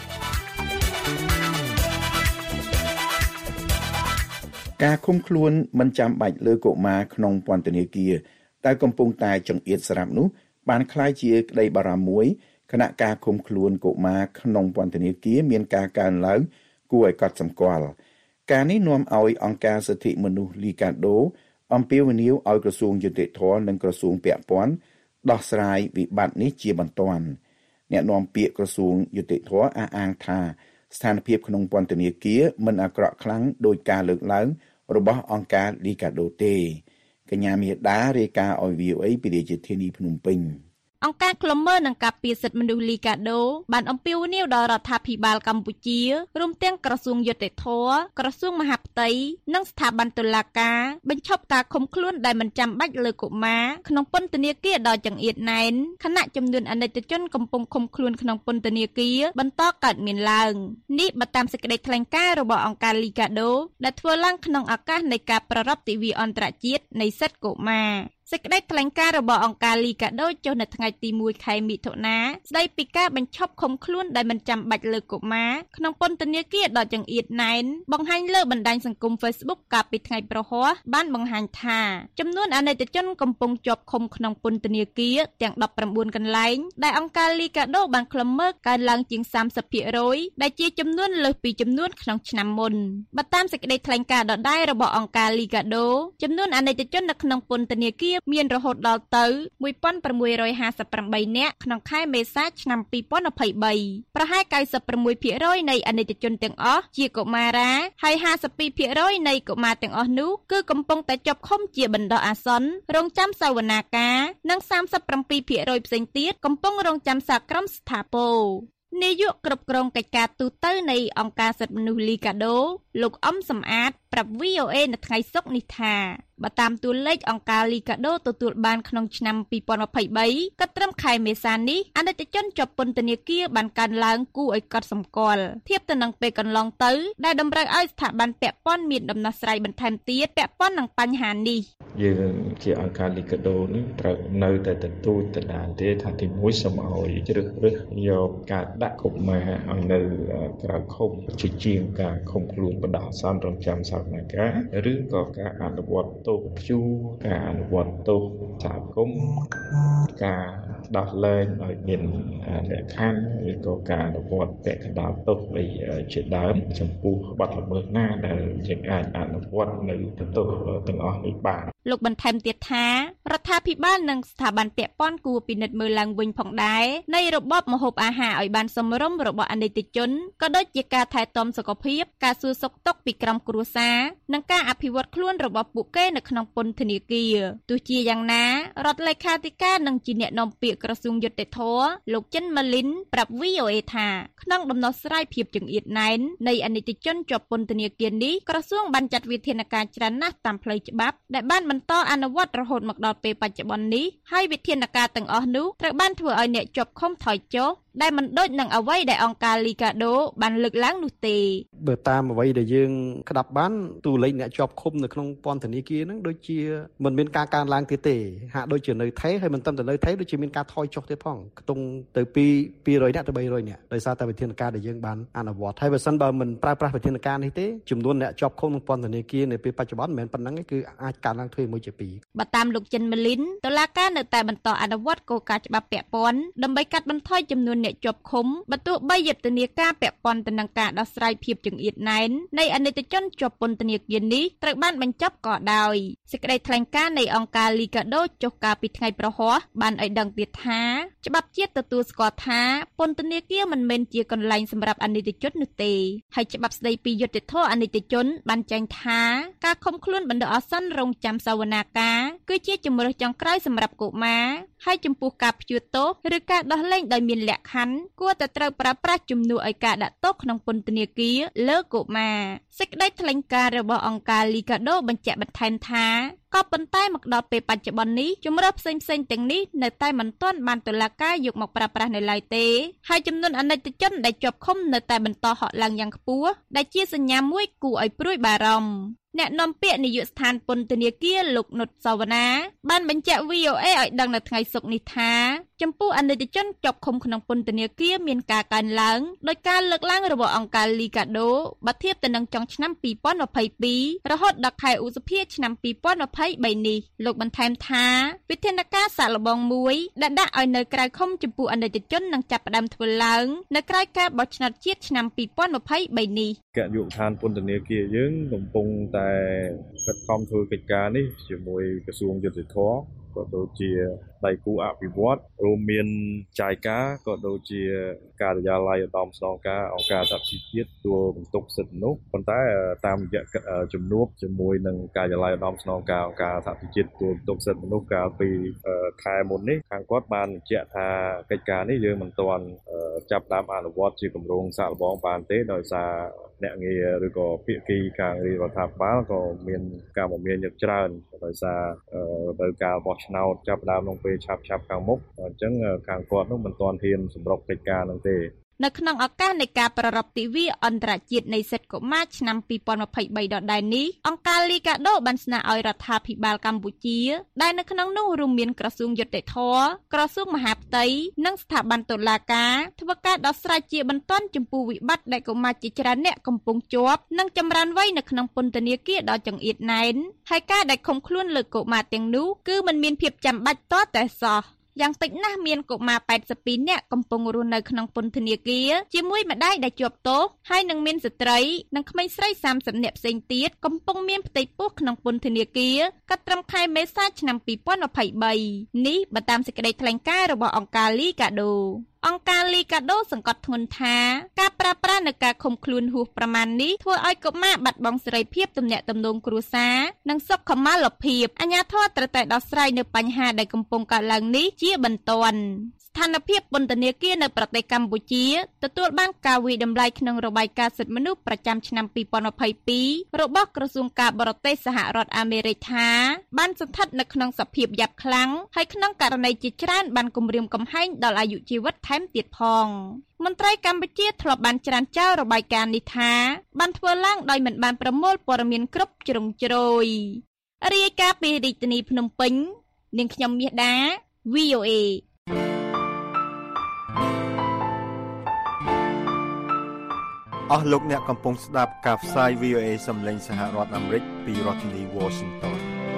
ការឃុំខ្លួនមិនចាំបាច់លើកុមារក្នុងពន្ធនាគារតែកំពុងតែចង្អៀតស្រាប់នោះបានក្លាយជាក្តីបារម្ភមួយខណៈការឃុំខ្លួនកុមារក្នុងពន្ធនាគារមានការកើនឡើងគួរឲ្យកត់សម្គាល់ការនេះនាំឲ្យអង្គការសិទ្ធិមនុស្សលីកាដូអំពាវនាវឲ្យក្រសួងយុតិធម៌និងក្រសួងពាក់ព័ន្ធដោះស្រាយវិបត្តិនេះជាបន្ទាន់អ្នកនាំពាក្យក្រសួងយុតិធម៌អះអាងថាស្ថានភាពក្នុងពន្ធនាគារមិនអាក្រក់ខ្លាំងដោយការលើកឡើងរបស់អង្គការលីកាដូទេកញ្ញាមាតារាយការណ៍ឲ្យ វី អូ អេ ពីរាជធានីភ្នំពេញអង្គការឃ្លាំមើលនិងការពារសិទ្ធិមនុស្សលីកាដូបានអំពាវនាវដល់រដ្ឋាភិបាលកម្ពុជារួមទាំងក្រសួងយុតិធម៌ក្រសួងមហាផ្ទៃនិងស្ថាប័នតុលាការបញ្ឈប់ការឃុំខ្លួនដែលមិនចាំបាច់លើកុមារក្នុងពន្ធនាគារដ៏ចង្អៀតណែនខណៈចំនួនអនិច្ចជនកំពុងឃុំខ្លួនក្នុងពន្ធនាគារបន្តកើតមានឡើងនេះបើតាមសេចក្តីថ្លែងការណ៍របស់អង្គការលីកាដូដែលធ្វើឡើងក្នុងឱកាសនៃការប្រារព្ធទិវាអន្តរជាតិនៃសិទ្ធិកុមារសេចក្តីថ្លែងការណ៍របស់អង្គការលីកាដូចុះនៅថ្ងៃទីមួយខែមិថុនាស្តីពីការបញ្ឈប់ឃុំខ្លួនដែលមិនចាំបាច់លើកុមារក្នុងពន្ធនាគារដ៏ចង្អៀតណែនបង្ហាញលើបណ្ដាញសង្គម Facebook កាលពីថ្ងៃប្រហ័សបានបង្ហាញថាចំនួនអនិច្ចជនកំពុងជាប់ឃុំក្នុងពន្ធនាគារទាំងដប់ប្រាំបួនកន្លែងដែលអង្គការលីកាដូបានឃ្លាំមើលកើនឡើងជាង សាមសិបភាគរយ ដែលជាចំនួនលើសពីចំនួនក្នុងឆ្នាំមុនបើតាមសេចក្តីថ្លែងការណ៍ដដែលរបស់អង្គការលីកាដូចំនួនអនិច្ចជននៅក្នុងពន្ធនាគារមានរហូតដល់ទៅមួយពាន់ប្រាំមួយរយហាសិបប្រាំបីនាក់ក្នុងខែមេសាឆ្នាំពីរពាន់ยี่สิบสามប្រហែល เก้าสิบหกភាគរយ នៃអនិច្ចជនទាំងអស់ជាកុមារាហើយ ห้าสิบสองភាគរយ នៃកុមារទាំងអស់នោះគឺកំពុងតែជាប់ឃុំជាបណ្ដោះអាសន្នរងចាំសវនាការនិង សាមសិបប្រាំពីរភាគរយ ផ្សេងទៀតកំពុងរងចាំសាកក្រមស្ថាពរនាយកគ្រប់គ្រងកិច្ចការទូតនៃអង្គការសិទ្ធិមនុស្សលីកាដូលោកអំសំអាតប្រាប់ វី អូ เอ នៅថ្ងៃសុក្រនេះថាបើតាមតួលេខអង្គការលីកាដូទទួលបានក្នុងឆ្នាំពីរពាន់ยี่สิบสามគិតត្រឹមខែមេសានេះអនិច្ចជនជាប់ពន្ធនាគារបានកើនឡើងគួរឲ្យកត់សម្គាល់ធៀបទៅនឹងពេលកន្លងទៅដែលតម្រូវឲ្យស្ថាប័នពាក់ព័ន្ធមានដំណោះស្រាយបន្ថែមទៀតពាក់ព័ន្ធនឹងបញ្ហានេះយើងជាអង្គការលីកាដូនេះត្រូវនៅតែទទូចដដែលទេថាទីមួយសូមឲ្យជ្រើសរើសយកការដាក់កុមារឲ្យនៅក្រៅឃុំជាជាងការឃុំខ្លួនបណ្ដោះអាសន្នរងចាំសវនាការឬក៏ការអនុវត្តទោសព្យួរការអនុវត្តទោសសហគមន៍ការដោះលែងឲ្យមានលក្ខខណ្ឌឬក៏ការអនុវត្តពាក់កណ្ដាលទោសបីជាដើមចំពោះបទល្មើសណាដែលយើងអាចអនុវត្តនៅទោសទាំងអស់នេះបានលោកបន្ថែមទៀតថារដ្ឋាភិបាលនិងស្ថាប័នពាក់ព័ន្ធគួរពិនិត្យមើលឡើងវិញផងដែរនៃរបបម្ហូបអាហារឲ្យបានសមរម្យរបស់អនិច្ចជនក៏ដូចជាការថែទាំសុខភាពការសួរសុខទុក្ខពីក្រុមគ្រួសារនិងការអភិវឌ្ឍខ្លួនរបស់ពួកគេនៅក្នុងពន្ធនាគារទោះជាយ៉ាងណារដ្ឋលេខាធិការនិងជាអ្នកនាំពាក្យក្រសួងយុតិធម៌លោកចិនម៉ាលីនប្រាប់ វី អូ เอ ថាក្នុងដំណោះស្រាយភាពចង្អៀតណែននៃអនិច្ចជនជាប់ពន្ធនាគារនេះក្រសួងបានចាត់វិធានការច្រើនណាស់តាមផ្លូវច្បាប់ដែលបានបន្តអនុវត្តរហូតមកដល់ពេលបច្ចុប្បន្ននេះហើយវិធានការទាំងអស់នោះត្រូវបានធ្វើឲ្យអ្នកជាប់ឃុំថយចុះដែលមិនដូចនឹងអ្វីដែលអង្គការលីកាដូបានលើកឡើងនោះទេបើតាមអ្វីដែលយើងក្តាប់បានតួលេខអ្នកជាប់ឃុំនៅក្នុងពន្ធនាគារហ្នឹងដូចជាមិនមានការកើនឡើងទៀតទេហាក់ដូចជានៅថេរហើយមិនត្រឹមតែនៅថេរដូចជាមានការថយចុះទៀតផងខ្ទង់ទៅពីពីររយនាក់ទៅបីរយនាក់ដោយសារតែវិធានការដែលយើងបានអនុវត្តហើយបើសិនបើមិនប្រើប្រាស់វិធានការនេះទេចំនួនអ្នកជាប់ឃុំក្នុងពន្ធនាគារនៅពេលបច្ចុប្បន្នមិនមែនប៉ុណ្ណឹងទេគឺអាចកើនឡើងទ្វេមួយជាពីរបើតាមលោកចិនម៉ាលីនតុលាការនៅតែបន្តអនុវត្តគោលការណ៍ច្បាប់ពាក់ព័ន្ធដើម្បីកាត់បន្ថយចំនួនអ្នកជាប់ឃុំបើទោះបីយុទ្ធនាការពាក់ព័ន្ធទៅនឹងការដោះស្រាយភាពចង្អៀតណែននៃអនិច្ចជនជាប់ពន្ធនាគារនេះត្រូវបានបញ្ចប់ក៏ដោយសេចក្តីថ្លែងការណ៍នៃអង្គការលីកាដូចុះកាលពីថ្ងៃប្រហ័សបានឲ្យដឹងទៀតថាច្បាប់ជាតិទទួលស្គាល់ថាពន្ធនាគារមិនមែនជាកន្លែងសម្រាប់អនិច្ចជននោះទេហើយច្បាប់ស្តីពីយុត្តិធម៌អនិច្ចជនបានចែងថាការឃុំខ្លួនបណ្ដោះអាសន្នរងចាំសវនាការគឺជាជម្រើសចុងក្រោយសម្រាប់កុមារហើយចំពោះការព្យួរទោសឬការដោះលែងដោយមានលក្ខខខាន់គួរតែត្រូវប្រើប្រាស់ជំនួសឲ្យការដាក់ទោសក្នុងពន្ធនាគារលើកុមារសេចក្តីថ្លែងការណ៍របស់អង្គការ Liga do បញ្ជាក់បន្ថែមថាក៏ប៉ុន្តែមកដល់ពេលបច្ចុប្បន្ននេះជំរើសផ្សេងៗទាំងនេះនៅតែមិនទាន់បានតុលាការយកមកប្រើប្រាស់នៅឡើយទេហើយចំនួនអនិច្ចជនដែលជាប់ឃុំនៅតែបន្តហក់ឡើងយ៉ាងខ្ពស់ដែលជាសញ្ញាមួយគួរឲ្យព្រួយបារម្ភអ្នកនាំពាក្យនាយកស្ថានពន្ធនាគារលោកនុតសាវណ្ណាបានបញ្ជាក់ វី អូ អេ ឲ្យដឹងនៅថ្ងៃសុក្រនេះថាចំពោះអនិច្ចជនជាប់ឃុំក្នុងពន្ធនាគារមានការកើនឡើងដោយការលើកឡើងរបស់អង្គការ Liga do បើធៀបទៅនឹងចុងឆ្នាំពីរពាន់ម្ភៃពីររហូតដល់ខែឧសភាឆ្នាំពីរពាន់ម្ភៃបីនេះលោកបន្ថែមថាវិធានការសាកល្បងមួយដែលដាក់ឲ្យនៅក្រៅឃុំចំពោះអនិច្ចជននឹងចាប់ផ្ដើមធ្វើឡើងនៅក្រៅការបោះឆ្នោតជាតិឆ្នាំពីរពាន់ម្ភៃបីនេះគណៈយុវឋានពន្ធនាគារយើងកំពុងតែខិតខំធ្វើកិច្ចការនេះជាមួយក្រសួងយុតិធម៌ក៏ដូចជាដៃគូអភិវឌ្ឍរួមមានចាយការក៏ដូចជាការិយាល័យឧត្តមស្នងការអង្គការសហជីវជាតិទួលបន្ទុកសិទ្ធិមនុស្សប៉ុន្តែតាមរយៈជំនួបជាមួយនឹងការិយាល័យឧត្តមស្នងការអង្គការសហជីវជាតិទួលបន្ទុកសិទ្ធិមនុស្សកាលពីខែមុននេះខាងគាត់បានបញ្ជាក់ថាកិច្ចការនេះយើងមិនទាន់ចាប់ផ្ដើមអនុវត្តជាគម្រោងសាកល្បងបានទេដោយសារអ្នកងារឬក៏ភាគីខាងរដ្ឋាភិបាលក៏មានការមមាញឹកច្រើនដោយសារទៅការបោះឆ្នោតចាប់ផ្ដើមក្នុងពេលឆាប់ៗខាងមុខអញ្ចឹងខាងគាត់នោះមិនទាន់ហ៊ានសម្រុកកិច្ចការនោះទេនៅក្នុងឱកាសនៃការប្រារព្ធទិវាអន្តរជាតិនៃសិទ្ធិកុមារឆ្នាំពីរពាន់ម្ភៃបីដដែលនេះអង្គការ Liga do បានស្នើឲ្យរដ្ឋាភិបាលកម្ពុជាដែលនៅក្នុងនោះរួមមានក្រសួងយុតិធម៌ក្រសួងមហាផ្ទៃនិងស្ថាប័នតុលាការធ្វើការដោះស្រាយជាបន្ទាន់ចំពោះវិបត្តិដែលកុមារជាច្រើនអ្នកកំពុងជាប់និងចម្រើនវ័យនៅក្នុងពន្ធនាគារដ៏ចង្អៀតណែនហើយការដែលឃុំខ្លួនលើកុមារទាំងនោះគឺមិនមានភាពចាំបាច់ទាល់តែសោះយ៉ាងតិចណាស់មានកុមារแปดสิบពីរនាក់កំពុងរស់នៅក្នុងពន្ធនាគារជាមួយម្ដាយដែលជាប់ទោសហើយនឹងមានស្ត្រីនិងក្មេងស្រីសាមសិបនាក់ផ្សេងទៀតកំពុងមានផ្ទៃពោះក្នុងពន្ធនាគារកាត់ត្រឹមខែមេសាឆ្នាំពីរពាន់ម្ភៃបីនេះបើតាមសេចក្តីថ្លែងការណ៍របស់អង្គការ Liga doអង្គការ Liga do សង្កត់ធ្ងន់ថាការប្រើប្រាស់នៃការឃុំខ្លួនហួសប្រមាណនេះធ្វើឲ្យកុមារបាត់បង់សេរីភាពទំនាក់ទំនងគ្រួសារនិងសុខុមាលភាពអាជ្ញាធរត្រូវតែដោះស្រាយនៅបញ្ហាដែលកំពុងកើតឡើងនេះជាបន្ទាន់ស្ថានភាពពន្ធនាគារនៅប្រទេសកម្ពុជាទទួលបានការវិតម្លៃក្នុងរបាយការណ៍សិទ្ធិមនុស្សប្រចាំឆ្នាំពីរពាន់ម្ភៃពីររបស់ក្រសួងការបរទេសសហរដ្ឋអាមេរិកថាបានស្ថិតនៅក្នុងសភាពយ៉ាប់ខ្លាំងហើយក្នុងករណីជាច្រើនបានគំរាមកំហែងដល់អាយុជីវិតថែមទៀតផងមន្ត្រីកម្ពុជាធ្លាប់បានច្រានចោលរបាយការណ៍នេះថាបានធ្វើឡើងដោយមិនបានប្រមូលព័ត៌មានគ្រប់ជ្រុងជ្រោយរាយការណ៍ពីរាជធានីភ្នំពេញនាងខ្ញុំមាសដា វី អូ អេអស់លោកអ្នកកំពុងស្ដាប់ការផ្សាយ វី អូ អេ សំឡេងសហរដ្ឋអាមេរិកពីរដ្ឋធានី Washington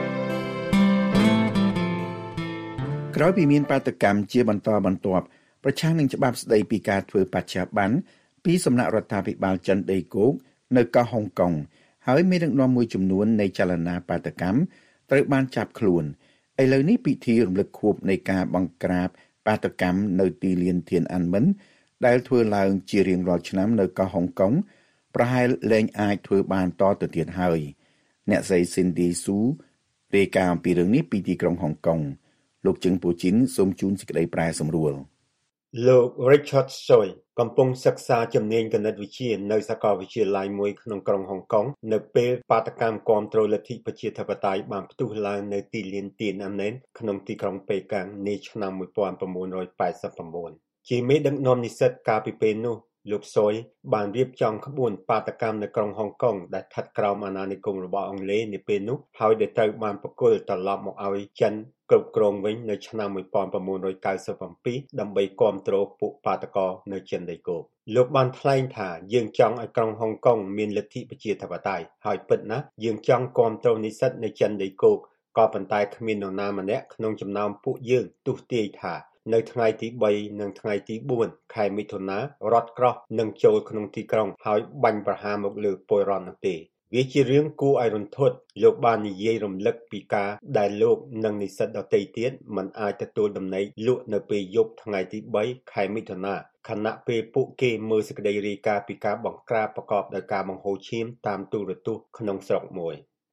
ក្រោយពីមានបាតុកម្មជាបន្តបន្ទាប់ប្រឆាំងនឹងច្បាប់ស្ដីពីការធ្វើបច្ចាប័នពីសំណាក់រដ្ឋាភិបាលចិនដីគោកនៅកោះហុងកុងហើយមានដឹកនាំមួយចំនួននៃចលនាបាតុកម្មត្រូវបានចាប់ខ្លួនឥឡូវនេះពិធីរំលឹកខួបនៃការបង្ក្រាបបាតុកម្មនៅទីលានធានអានមិនដែលធ្វើឡើងជារៀងរាល់ឆ្នាំនៅកោះហុងកុងប្រហែលលែងអាចធ្វើបានតទៅទៀតហើយអ្នកស្រី Cindy Su រាយការណ៍អំពីរឿងនេះពីទីក្រុងហុងកុងលោកជឹងពូជីនសូមជូនសេចក្តីប្រែសម្រួលលោក Richard Choi កំពុងសិក្សាជំនាញគណិតវិទ្យានៅសាកលវិទ្យាល័យមួយក្នុងក្រុងហុងកុងនៅពេលបាតកម្មគាំទ្រលទ្ធិប្រជាធិបតេយ្យបានផ្ទុះឡើងនៅទីលានទៀនអានមែនក្នុងទីក្រុងប៉េកាំងនាឆ្នាំmột nghìn chín trăm tám mươi chínជាមេដឹកនាំនិស្សិតកាលពីពេលនោះលោកស៊យបានរៀបចំក្បួនបាតកម្មនៅក្រុងហុងកុងដែលស្ថិតក្រោមអាណានិគមរបស់អង់គ្លេសនាពេលនោះហើយដែលត្រូវបានប្រគល់ត្រឡប់មកឲ្យចិនគ្រប់គ្រងវិញនៅឆ្នាំmột nghìn chín trăm chín mươi bảyដើម្បីគាំទ្រពួកបាតកោនៅចិនដីគោកលោកបានថ្លែងថាយើងចង់ឲ្យក្រុងហុងកុងមានលទ្ធិប្រជាធិបតេយ្យហើយពិតណាស់យើងចង់គាំទ្រនិស្សិតនៅចិនដីគោកក៏ប៉ុន្តែគ្មាននរណាម្នាក់ក្នុងចំណោមពួកយើងទុះទាយថានៅថ្ងៃទីបីនិងថ្ងៃទីបួនខែមិថុនារដ្ឋក្រោះនឹងចូលក្នុងទីក្រុងហើយបាញ់ប្រហារមកលើពលរដ្ឋនោះទេវាជារឿងគួរឲ្យរន្ធត់លោកបាននិយាយរំលឹកពីការដែលលោកនិងនិស្សិតដទៃទៀតមិនអាចទទួលដំណេកលក់នៅពេលយប់ថ្ងៃទីបីខែមិថុនាខណៈពេលពួកគេមើលសេចក្តីរាយការណ៍ពីការបង្ក្រាបប្រកបដោយការបង្ហូរឈាមតាមទូរទស្សន៍ក្នុងស្រុកមួយ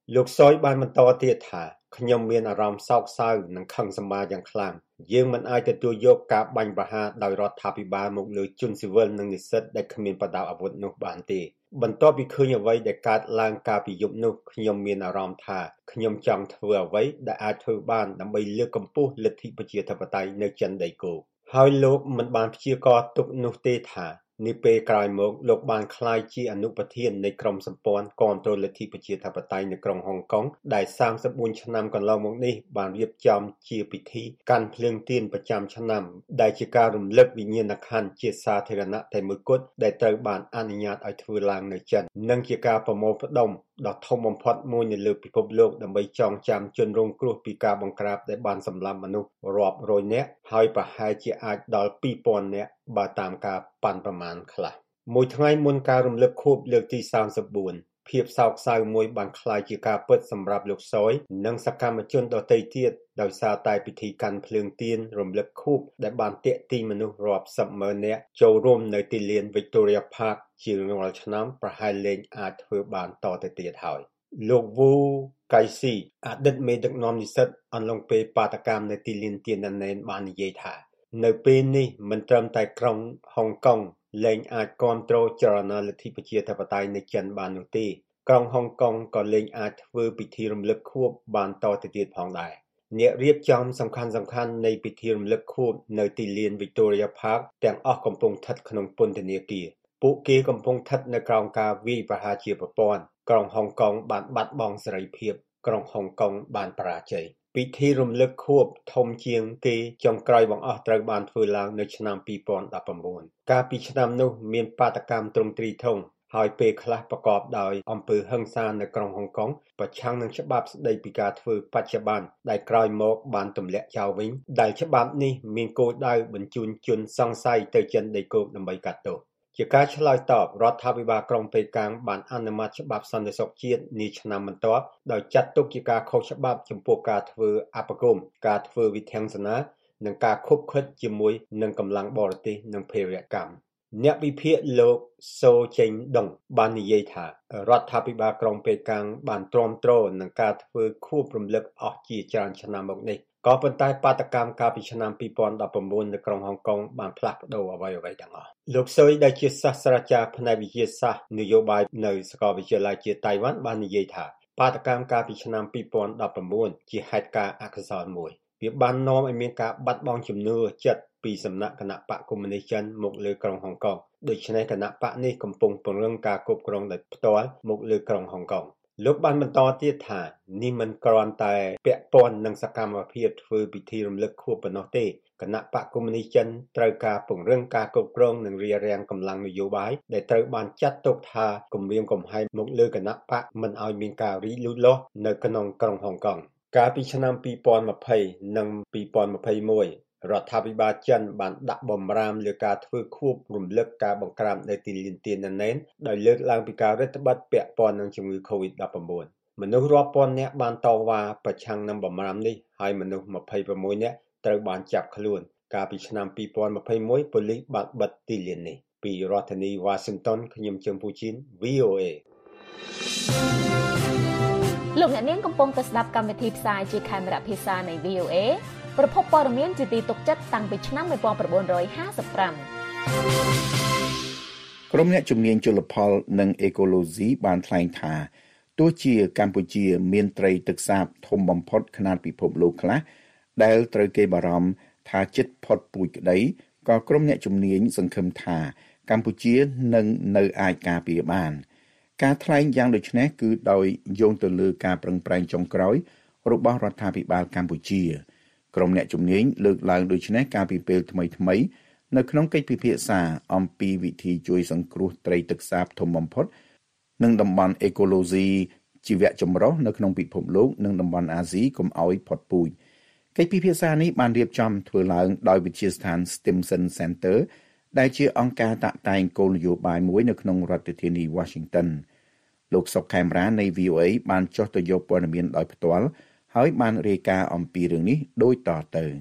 លោកសុយបានបន្តទៀតថាខ្ញុំមានអារម្មណ៍សោកសៅនិងខឹងសម្បារយ៉ាងខ្លាំងយើងមិនអាចទទួលយកការបាញ់ប្រហារដោយរដ្ឋាភិបាលមកលើជនស៊ីវិលនិងនិស្សិតដែលគ្មានបដាអាវុធនោះបានទេបន្ទាប់ពីឃើញអ្វីដែលកើតឡើងកាលពីយប់នោះខ្ញុំមានអារម្មណ៍ថាខ្ញុំចង់ធ្វើអ្វីដែលអាចធ្វើបានដើម្បីលើកកម្ពស់លទ្ធិប្រជាធិបតេយ្យនៅចិនដីគោកហើយលោកមិនបានព្យាករណ៍ទុកនោះទេថានាពេលក្រោយមកលោកបានក្លាយជាអនុប្រធាននៃក្រុមសម្ព័ន្ធគាំទ្រលទ្ធិប្រជាធិបតេយ្យនៅក្រុងហុងកុងដែលសាមសិបបួនឆ្នាំកន្លងមកនេះបានរៀបចំជាពិធីកាន់ភ្លើងទៀនប្រចាំឆ្នាំដែលជាការរំលឹកវិញ្ញាណក្ខន្ធជាសាធារណៈតែមួយគត់ដែលត្រូវបានអនុញ្ញាតឲ្យធ្វើឡើងនៅចិននិងជាការប្រមូលផ្ដុំដ៏ធំបំផុតមួយនៅលើពិភពលោកដើម្បីចងចាំជនរងគ្រោះពីការបង្ក្រាបដែលបានសម្លាប់មនុស្សរាប់រយនាក់ហើយប្រហែលជាអាចដល់ពីរពាន់នាក់បើតាមការប៉ាន់ប្រមាណខ្លះមួយថ្ងៃមុនការរំលឹកខួបលើកទីសាមសិបបួនភាពសោកសៅមួយបានក្លាយជាការពិតសម្រាប់លោកសុយនិងសកម្មជនដទៃទៀតដោយសារតែពិធីកាន់ភ្លើងទៀនរំលឹកខួបដែលបានទាក់ទាញមនុស្សរាប់សិបម៉ឺននាក់ចូលរួមនៅទីលាន Victoria Park ជារៀងរាល់ឆ្នាំប្រហែលលែងអាចធ្វើបានតទៅទៀតហើយលោក Wu Kai-si អតីតមេដឹកនាំនិស្សិតអន្លង់ពេលបាតកម្មនៅទីលានទៀនណាណែនបាននិយាយថានៅពេលនេះមិនត្រឹមតែក្រុងហុងកុងលែងអាចគាំទ្រចលនាលទ្ធិប្រជាធិបតេយ្យនៅចិនបាននោះទេក្រុងហុងកុងក៏លែងអាចធ្វើពិធីរំលឹកខួបបានតទៅទៀតផងដែរអ្នករៀបចំសំខាន់សំខាន់នៃពិធីរំលឹកខួបនៅទីលាន Victoria Park ទាំងអស់កំពុងស្ថិតក្នុងពន្ធនាគារពួកគេកំពុងស្ថិតនៅក្រោមការវាយប្រហារជាប្រព័ន្ធក្រុងហុងកុងបានបាត់បង់សេរីភាពក្រុងហុងកុងបានបរាជ័យពិធីរំលឹកខួបធំជាងគេចុងក្រោយបង្អស់ត្រូវបានធ្វើឡើងនៅឆ្នាំពីរពាន់ដប់ប្រាំបួនកាលពីឆ្នាំនោះមានបាតកម្មទ្រង់ទ្រីធំហើយពេលខ្លះប្រកបដោយអំពើហិង្សានៅក្រុងហុងកុងប្រឆាំងនឹងច្បាប់ស្តីពីការធ្វើបច្ចុប្បន្នដែលក្រោយមកបានទម្លាក់ចោលវិញដែលច្បាប់នេះមានគោលដៅបញ្ជូនជនសង្ស័យទៅចិនដីគោកដើម្បីកាត់ទោសជាការឆ្លើយតបរដ្ឋាភិបាលក្រុងប៉េកាំងបានអនុម័តច្បាប់សន្តិសុខជាតិនាឆ្នាំបន្ទាប់ដោយចាត់ទុកជាការខុសច្បាប់ចំពោះការធ្វើអបគមការធ្វើវិធានសនានិងការខុបខិតជាមួយនឹងកម្លាំងបរទេសនិងភេរវកម្មអ្នកវិភាគលោកសូចេញដុងបាននិយាយថារដ្ឋាភិបាលក្រុងប៉េកាំងបានទ្រាំទ្រនឹងការធ្វើខួបរំលឹកអស់ជាច្រើនឆ្នាំមកនេះក៏ប៉ុន្តែបាតកម្មកាលពីឆ្នាំពីរពាន់ដប់ប្រាំបួននៅក្រុងហុងកុងបានផ្លាស់ប្ដូរអ្វីៗទាំងអស់លោកសុយដែលជាសាស្ត្រាចារ្យផ្នែកវិទ្យាសាស្ត្រនយោបាយនៅសាកលវិទ្យាល័យជាតិតៃវ៉ាន់បាននិយាយថាបាតកម្មកាលពីឆ្នាំពីរពាន់ដប់ប្រាំបួនជាហេតុការណ៍អកុសលមួយវាបាននាំឲ្យមានការបាត់បង់ជំនឿចិត្តពីសំណាក់គណៈបកកុម្មុយនីសចិនមកលើក្រុងហុងកុងដូច្នេះគណៈបកនេះកំពុងពង្រឹងការគ្រប់គ្រងដោយផ្ទាល់មកលើក្រុងហុងកុងលោកបានបន្តទៀតថានេះមិនគ្រាន់តែពាក់ព័ន្ធនឹងសកម្មភាពធ្វើពិធីរំលឹកខួបប៉ុណ្ណោះទេគណៈបកកុម្មុយនីសចិនត្រូវការពង្រឹងការគ្រប់គ្រងនិងរារាំងកម្លាំងនយោបាយដែលត្រូវបានចាត់ទុកថាគំរាមកំហែងមកលើគណៈបកមិនឲ្យមានការរីកលូតលាស់នៅក្នុងក្រុងហុងកុងកាលពីឆ្នាំពីរពាន់ยี่สิบនិងពីរពាន់ยี่สิบเอ็ดរដ្ឋាភិបាលចិនបានដាក់បំរាមលើការធ្វើខួបរំលឹកការបង្ក្រាបនៅទីលានទៀនណាណែនដោយលើកឡើងពីការរដ្ឋបတ်ពាក់ព័ន្ធនឹងជំងឺ កូវីដដប់ប្រាំបួន មនុស្សរាប់ពាន់នាក់បានតវ៉ាប្រឆាំងនឹងបំរាមនេះហើយមនុស្សยี่สิบหกនាក់ត្រូវបានចាប់ខ្លួនកាលពីឆ្នាំពីរពាន់ยี่สิบเอ็ดប៉ូលីសបានបិទទីលាននេះពីរដ្ឋធានី Washington ខ្ញុំជឹមពូជីន វី អូ เอលោកអ្នកនាងកំពុងតែស្ដាប់កម្មវិធីផ្សាយជាខេមរៈភាសានៃ វី អូ เอ ប្រភពព័ត៌មានជាទីទុកចិត្តតាំងពីឆ្នាំnineteen fifty-five ក្រុមអ្នកជំនាញជលផលនិងអេកូឡូស៊ីបានថ្លែងថាទោះជាកម្ពុជាមានត្រីទឹកសាបធំបំផុតខ្នាតពិភពលោកខ្លះដែលត្រូវគេបារម្ភថាជិតផុតពូជក្តីក៏ក្រុមអ្នកជំនាញសង្ឃឹមថាកម្ពុជានឹងនៅអាចការពារបានការថ្លែងយ៉ាងដូចនេះគឺដោយយោងទៅលើការប្រឹងប្រែងចុងក្រោយរបស់រដ្ឋាភិបាលកម្ពុជាក្រុមអ្នកជំនាញលើកឡើងដូចនេះកាលពីពេលថ្មីៗនៅក្នុងកិច្ចពិភាក្សាអំពីវិធីជួយសង្គ្រោះត្រីទឹកសាបធំបំផុតនិងតំបន់អេកូឡូស៊ីជីវៈចម្រុះនៅក្នុងពិភពលោកនិងតំបន់អាស៊ីកុំឲ្យផុតពូជកិច្ចពិភាក្សានេះបានរៀបចំធ្វើឡើងដោយវិទ្យាស្ថាន Stimson Center ដែលជាអង្គការតាក់តែងគោលនយោបាយមួយនៅក្នុងរដ្ឋធានី Washington លោកសុកខេមរានៃ វី អូ เอ បានចុះទៅយកព័ត៌មានដោយផ្ទាល់ហើយបានរាយការណ៍អំពីរឿងនេះដូចតទៅ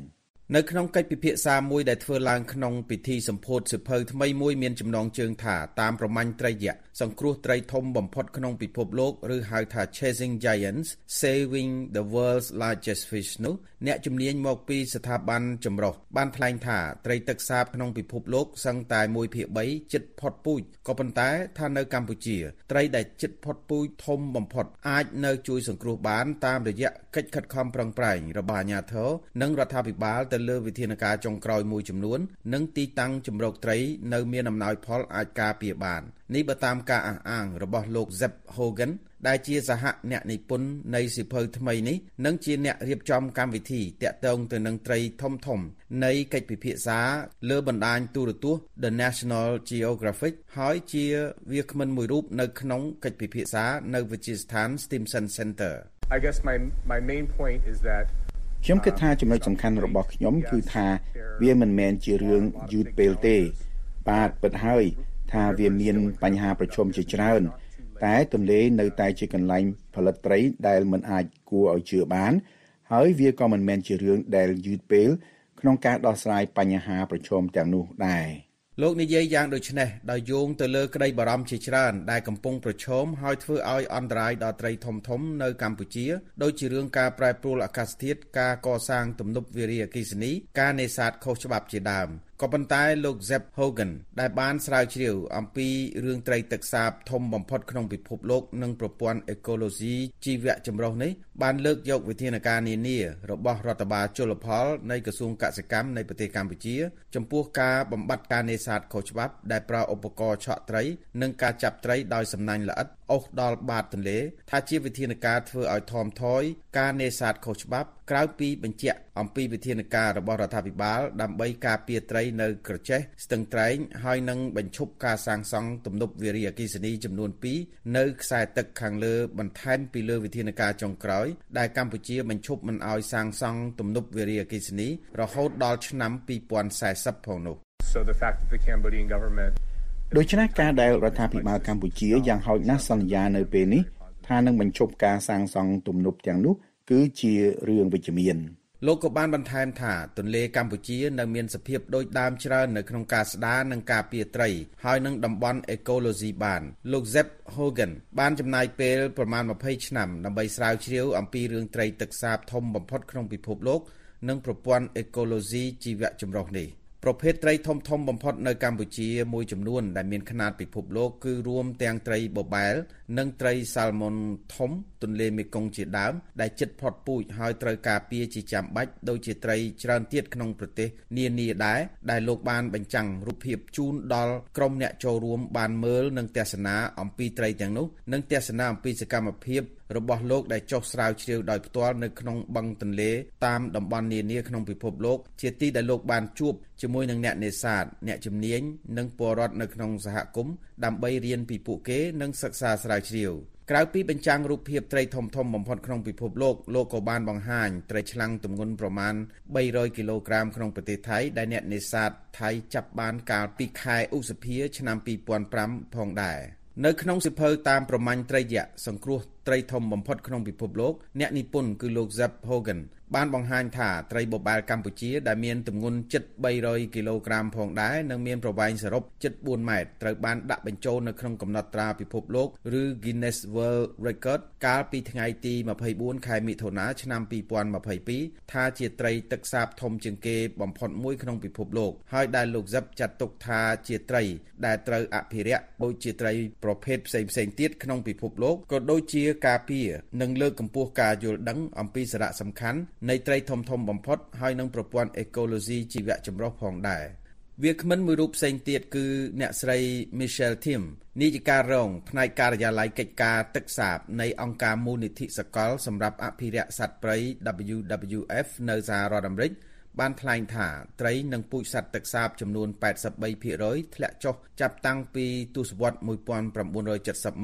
នៅក្នុងកិច្ចពិភាក្សាមួយដែលធ្វើឡើងក្នុងពិធីសម្ពោធសិភៅថ្មីមួយមានចំណងជើងថាតាមប្រមាញ់ត្រីយក្សសង្គ្រោះត្រីធំបំផុតក្នុងពិភពលោកឬហៅថា Chasing Giants Saving the World's Largest Fish នោះអ្នកជំនាញមកពីស្ថាប័នចម្រុះបានថ្លែងថាត្រីទឹកសាបក្នុងពិភពលោកសឹងតែមួយភាគបីជិតផុតពូជក៏ប៉ុន្តែថានៅកម្ពុជាត្រីដែលជិតផុតពូជធំបំផុតអាចនៅជួយសង្គ្រោះបានតាមរយៈកិច្ចខិតខំប្រឹងប្រែងរបស់អាជ្ញាធរនិងរដ្ឋាភិបាលទៅលើវិធានការចុងក្រោយមួយចំនួននិងទីតាំងជម្រកត្រីនៅមានអំណោយផលអាចការពារបាននេះបើតាមការអះអាងរបស់លោក Zeb Hogan ដែលជាសហអ្នកនិពន្ធនៃសៀវភៅថ្មីនេះនិងជាអ្នករៀបចំកម្មវិធីតាក់ទងទៅនឹងត្រីធំធំនៃកិច្ចពិភាក្សាលើបណ្ដាញទូរទស្សន៍ The National Geographic ហើយជាវាគ្មិនមួយរូបនៅក្នុងកិច្ចពិភាក្សានៅវិទ្យាស្ថាន Stimson Center I guess my my main point is that ខ្ញុំគិតថាចំណុចសំខាន់របស់ខ្ញុំគឺថាវាមិនមែនជារឿងយឺតពេលទេបាទពិតហើយថាវាមានបញ្ហាប្រឈមជាច្រើនតែទន្លេនៅតែជាកន្លែងផលិតត្រីដែលមិនអាចគួរឲ្យជឿបានហើយវាក៏មិនមែនជារឿងដែលយឺតពេលក្នុងការដោះស្រាយបញ្ហាប្រឈមទាំងនោះដែរលោកនិយាយយ៉ាងដូចនេះដោយយោងទៅលើក្តីបារម្ភជាច្រើនដែលកំពុងប្រឈមហើយធ្វើឲ្យអន្តរាយដល់ត្រីធំធំនៅកម្ពុជាដូចជារឿងការប្រែប្រួលអាកាសធាតុការកសាងទំនប់វារីអគ្គិសនីការនេសាទខុសច្បាប់ជាដើមក៏ប៉ុន្តែលោក Zeb Hogan ដែលបានស្រាវជ្រាវអំពីរឿងត្រីទឹកសាបធំបំផុតក្នុងពិភពលោកនិងប្រព័ន្ធអេកូឡូស៊ីជីវៈចម្រុះនេះបានលើកយកវិធានការនានារបស់រដ្ឋបាលជលផលនៃក្រសួងកសិកម្មនៃប្រទេសកម្ពុជាចំពោះការបំបត្តិការនេសាទខុសច្បាប់ដែលប្រើឧបករណ៍ឆក់ត្រីនិងការចាប់ត្រីដោយសំណាញ់ល្អិតអូសដល់បាតទន្លេថាជាវិធានការធ្វើឲ្យថមថយការនេសាទខុសច្បាប់ក្រៅពីបញ្ជាក់អំពីវិធានការរបស់រដ្ឋាភិបាលដើម្បីការពារត្រីនៅក្រចេះស្ទឹងត្រែងហើយនឹងបញ្ឈប់ការសាងសង់ទំនប់វារីអគ្គិសនីចំនួនពីរនៅខ្សែទឹកខាងលើបន្ថែមពីលើវិធានការចុងក្រោយដែលកម្ពុជាបញ្ឈប់មិនឲ្យសាងសង់ទំនប់វារីអគ្គិសនីរហូតដល់ឆ្នាំពីរពាន់สี่สิบផងនោះ So the fact that the Cambodian government ដូច្នេះការដែលរដ្ឋាភិបាលកម្ពុជាយ៉ាងហោចណាស់សន្យានៅពេលនេះថានឹងបញ្ឈប់ការសាងសង់ទំនប់ទាំងនោះគឺជារឿងវិជ្ជមានលោកក៏បានបន្ថែមថាទន្លេកម្ពុជានៅមានសភាពដូចដើមច្រើននៅក្នុងការស្ដារនិងការពារត្រីហើយនឹងតំបន់អេកូឡូស៊ីបានលោក Zeb Hogan បានចំណាយពេលប្រមាណยี่สิบឆ្នាំដើម្បីស្រាវជ្រាវអំពីរឿងត្រីទឹកសាបធំបំផុតក្នុងពិភពលោកនិងប្រព័ន្ធអេកូឡូស៊ីជីវៈចម្រុះនេះប្រភេទត្រីធំធំបំផុតនៅកម្ពុជាមួយចំនួនដែលមានขนาดពិភពលោកគឺរួមទាំងត្រីបបែលនិងត្រីសាល់ម៉ុនធំទន្លេមេគង្គជាដើមដែលជិតផុតពូជហើយត្រូវការពារជាចាំបាច់ដូចជាត្រីច្រើនទៀតក្នុងប្រទេសនានាដែរដែលលោកបានបញ្ចាំងរូបភាពជូនដល់ក្រុមអ្នកចូលរួមបានមើលនិងទស្សនាអំពីត្រីទាំងនោះនិងទស្សនាអំពីសកម្មភាពរបស់លោកដែលចុះស្រាវជ្រាវដោយផ្ទាល់នៅក្នុងបឹងទន្លេតាមតំបន់នានាក្នុងពិភពលោកជាទីដែលលោកបានជួបជាមួយនឹងអ្នកនេសាទអ្នកជំនាញនិងពលរដ្ឋនៅក្នុងសហគមន៍ដើម្បីរៀនពីពួកគេនិងសិក្សាស្រាវជ្រាវក្រៅពីបញ្ចាំងរូបភាពត្រីធំធំបំផុតក្នុងពិភពលោកលោកក៏បានបង្ហាញត្រីឆ្លាំងទម្ងន់ប្រមាណបីរយគីឡូក្រាមក្នុងប្រទេសថៃដែលអ្នកនេសាទថៃចាប់បានកាលពីខែឧសភាឆ្នាំពីរពាន់ប្រាំផងដែរនៅក្នុងសៀវភៅតាមប្រមាញ់ត្រីយក្សសង្គ្រោះត្រីធំបំផុតក្នុងពិភពលោកអ្នកនិពន្ធគឺលោក Zeb Hogan បានបង្ហាញថាត្រីបបែលកម្ពុជាដែលមានទម្ងន់ជិតបីរយគីឡូក្រាមផងដែរនិងមានប្រវែងសរុបជិតបួនម៉ែត្រត្រូវបានដាក់បញ្ចូលនៅក្នុងកំណត់ត្រាពិភពលោកឬ Guinness World Record កាលពីថ្ងៃទីยี่สิบสี่ខែមិថុនាឆ្នាំពីរពាន់ยี่สิบสองថាជាត្រីទឹកសាបធំជាងគេបំផុតមួយក្នុងពិភពលោកហើយដែលលោក Zeb ចាត់ទុកថាជាត្រីដែលត្រូវអភិរក្សដូចជាត្រីប្រភេទផ្សេងៗទៀតក្នុងពិភពលោកក៏ដូចជាការពារនិងលើកកម្ពស់ការយល់ដឹងអំពីសារៈសំខាន់នៃត្រីធំធំបំផុតហើយនឹងប្រព័ន្ធអេកូឡូស៊ីជីវៈចម្រុះផងដែរវាគ្មិនមួយរូបផ្សេងទៀតគឺអ្នកស្រី Michelle Tim នាយិការរងផ្នែកការិយាល័យកិច្ចការទឹកសាបនៃអង្គការមូលនិធិសកលសម្រាប់អភិរក្សសត្វព្រៃ W W F នៅសហរដ្ឋអាមេរិកបានថ្លែងថាត្រីនិងពូជសត្វទឹកសាបចំនួនแปดสิบสามភាគរយធ្លាក់ចុះចាប់តាំងពីទសវត្សរ៍nineteen seventyមក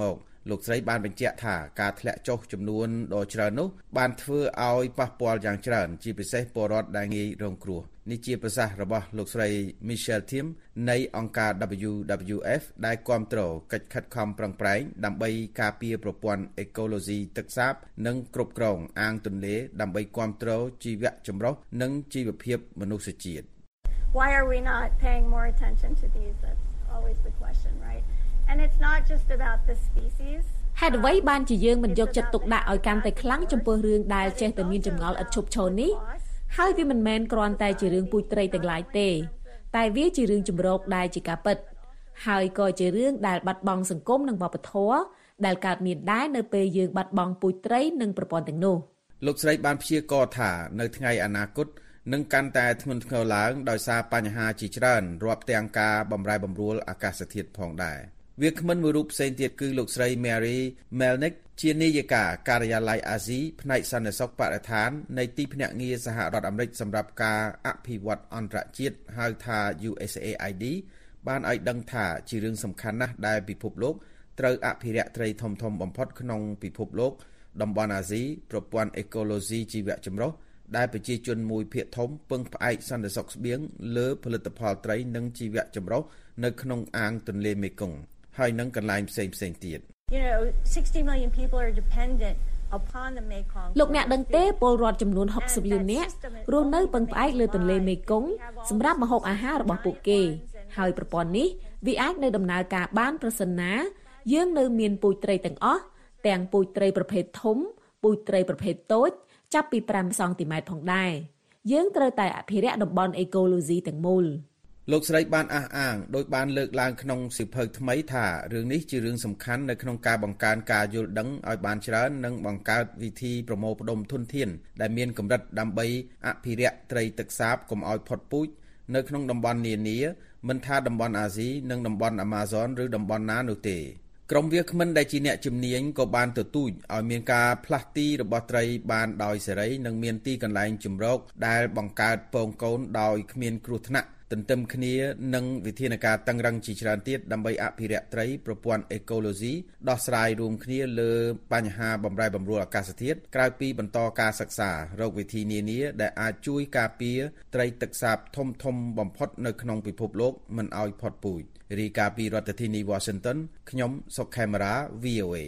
លោកស្រីបានបញ្ជាក់ថាការធ្លាក់ចុះចំនួនដ៏ច្រើននោះបានធ្វើឲ្យប៉ះពាល់យ៉ាងច្រើនជាពិសេសពលរដ្ឋដែលងាយរងគ្រោះនេះជាប្រសាសន៍របស់លោកស្រី Michelle Tim នៃអង្គការ W W F ដែលគាំទ្រកិច្ចខិតខំប្រឹងប្រែងដើម្បីការពារប្រព័ន្ធអេកូឡូស៊ីទឹកសាបនិងគ្រប់គ្រងអាងទន្លេដើម្បីគាំទ្រជីវៈចម្រុះនិងជីវភាពមនុស្សជាតិ Why are we not paying more attention to these? That's always the question, right? And it's not just about the species. ហេតុអ្វីបានជាយើងមិនយកចិត្តទុកដាក់ឲ្យកាន់តែខ្លាំងចំពោះរឿងដែលចេះតែមានចម្ងល់ឥតឈប់ឈរនេះហើយវាមិនមែនគ្រាន់តែជារឿងពូជត្រីទាំងឡាយទេតែវាជារឿងចម្រោកដែលជាការពិតហើយក៏ជារឿងដែលបាត់បង់សង្គមនិងវប្បធម៌ដែលកើតមានដែរនៅពេលយើងបាត់បង់ពូជត្រីនិងប្រព័ន្ធទាំងនោះលោកស្រីបានព្យាករណ៍ថានៅថ្ងៃអនាគតនឹងកាន់តែធ្ងន់ធ្ងរឡើងដោយសារបញ្ហាជាច្រើនរាប់ទាំងការបម្រែបម្រួលអាកាសធាតុផងដែរវាគ្មិនមួយរូបផ្សេងទៀតគឺលោកស្រី Mary Melnick ជានាយិកាការិយាល័យអាស៊ីផ្នែកសន្តិសុខបរិស្ថាននៃទីភ្នាក់ងារសហរដ្ឋអាមេរិកសម្រាប់ការអភិវឌ្ឍអន្តរជាតិហៅថា U S A I D បានឲ្យដឹងថាជារឿងសំខាន់ណាស់ដែលពិភពលោកត្រូវអភិរក្សត្រីធំធំបំផុតក្នុងពិភពលោកតំបន់អាស៊ីប្រព័ន្ធអេកូឡូស៊ីជីវៈចម្រុះដែលប្រជាជនមួយភាគធំពឹងផ្អែកសន្តិសុខស្បៀងលើផលិតផលត្រីនិងជីវៈចម្រុះនៅក្នុងអាងទន្លេមេគង្គហើយនឹងកន្លែងផ្សេងផ្សេងទៀត You know sixty million people are dependent upon the Mekong លោកអ្នកដឹងទេពលរដ្ឋចំនួន60លាននាក់រស់នៅពឹងផ្អែកលើទន្លេមេគង្គសម្រាប់ម្ហូបអាហាររបស់ពួកគេហើយប្រព័ន្ធនេះវាអាចនៅដំណើរការបានប្រសិនណាយើងនៅមានពូជត្រីទាំងអស់ទាំងពូជត្រីប្រភេទធំពូជត្រីប្រភេទតូចចាប់ពី5សង់ទីម៉ែត្រផងដែរយើងត្រូវតែអភិរក្សតំបន់អេកូឡូស៊ីទាំងមូលលោកស្រីបានអះអាងដោយបានលើកឡើងក្នុងសៀវភៅថ្មីថារឿងនេះជារឿងសំខាន់នៅក្នុងការបង្កើនការយល់ដឹងឲ្យបានច្រើននិងបង្កើតវិធីប្រមូលផ្ដុំធនធានដែលមានកម្រិតដើម្បីអភិរក្សត្រីទឹកសាបកុំឲ្យផុតពូជនៅក្នុងតំបន់នានាមិនថាតំបន់អាស៊ីនិងតំបន់អាម៉ាហ្សនឬតំបន់ណានោះទេក្រុមវាគ្មិនដែលជាអ្នកជំនាញក៏បានទទូចឲ្យមានការផ្លាស់ទីរបស់ត្រីបានដោយសេរីនិងមានទីកន្លែងជម្រកដែលបង្កើតពងកូនដោយគ្មានគ្រោះថ្នាក់ទន្ទឹមគ្នានឹងវិធានការតឹងរ៉ឹងជាច្រើនទៀតដើម្បីអភិរក្សត្រីប្រព័ន្ធអេកូឡូស៊ីដោះស្រាយរួមគ្នាលើបញ្ហាបម្រែបម្រួលអាកាសធាតុក្រៅពីបន្តការសិក្សារកវិធីនានាដែលអាចជួយការពារត្រីទឹកសាបធំធំបំផុតនៅក្នុងពិភពលោកមិនឲ្យផុតពូជរាយការណ៍ពីរដ្ឋធានី Washington ខ្ញុំសុកខេមរា V O A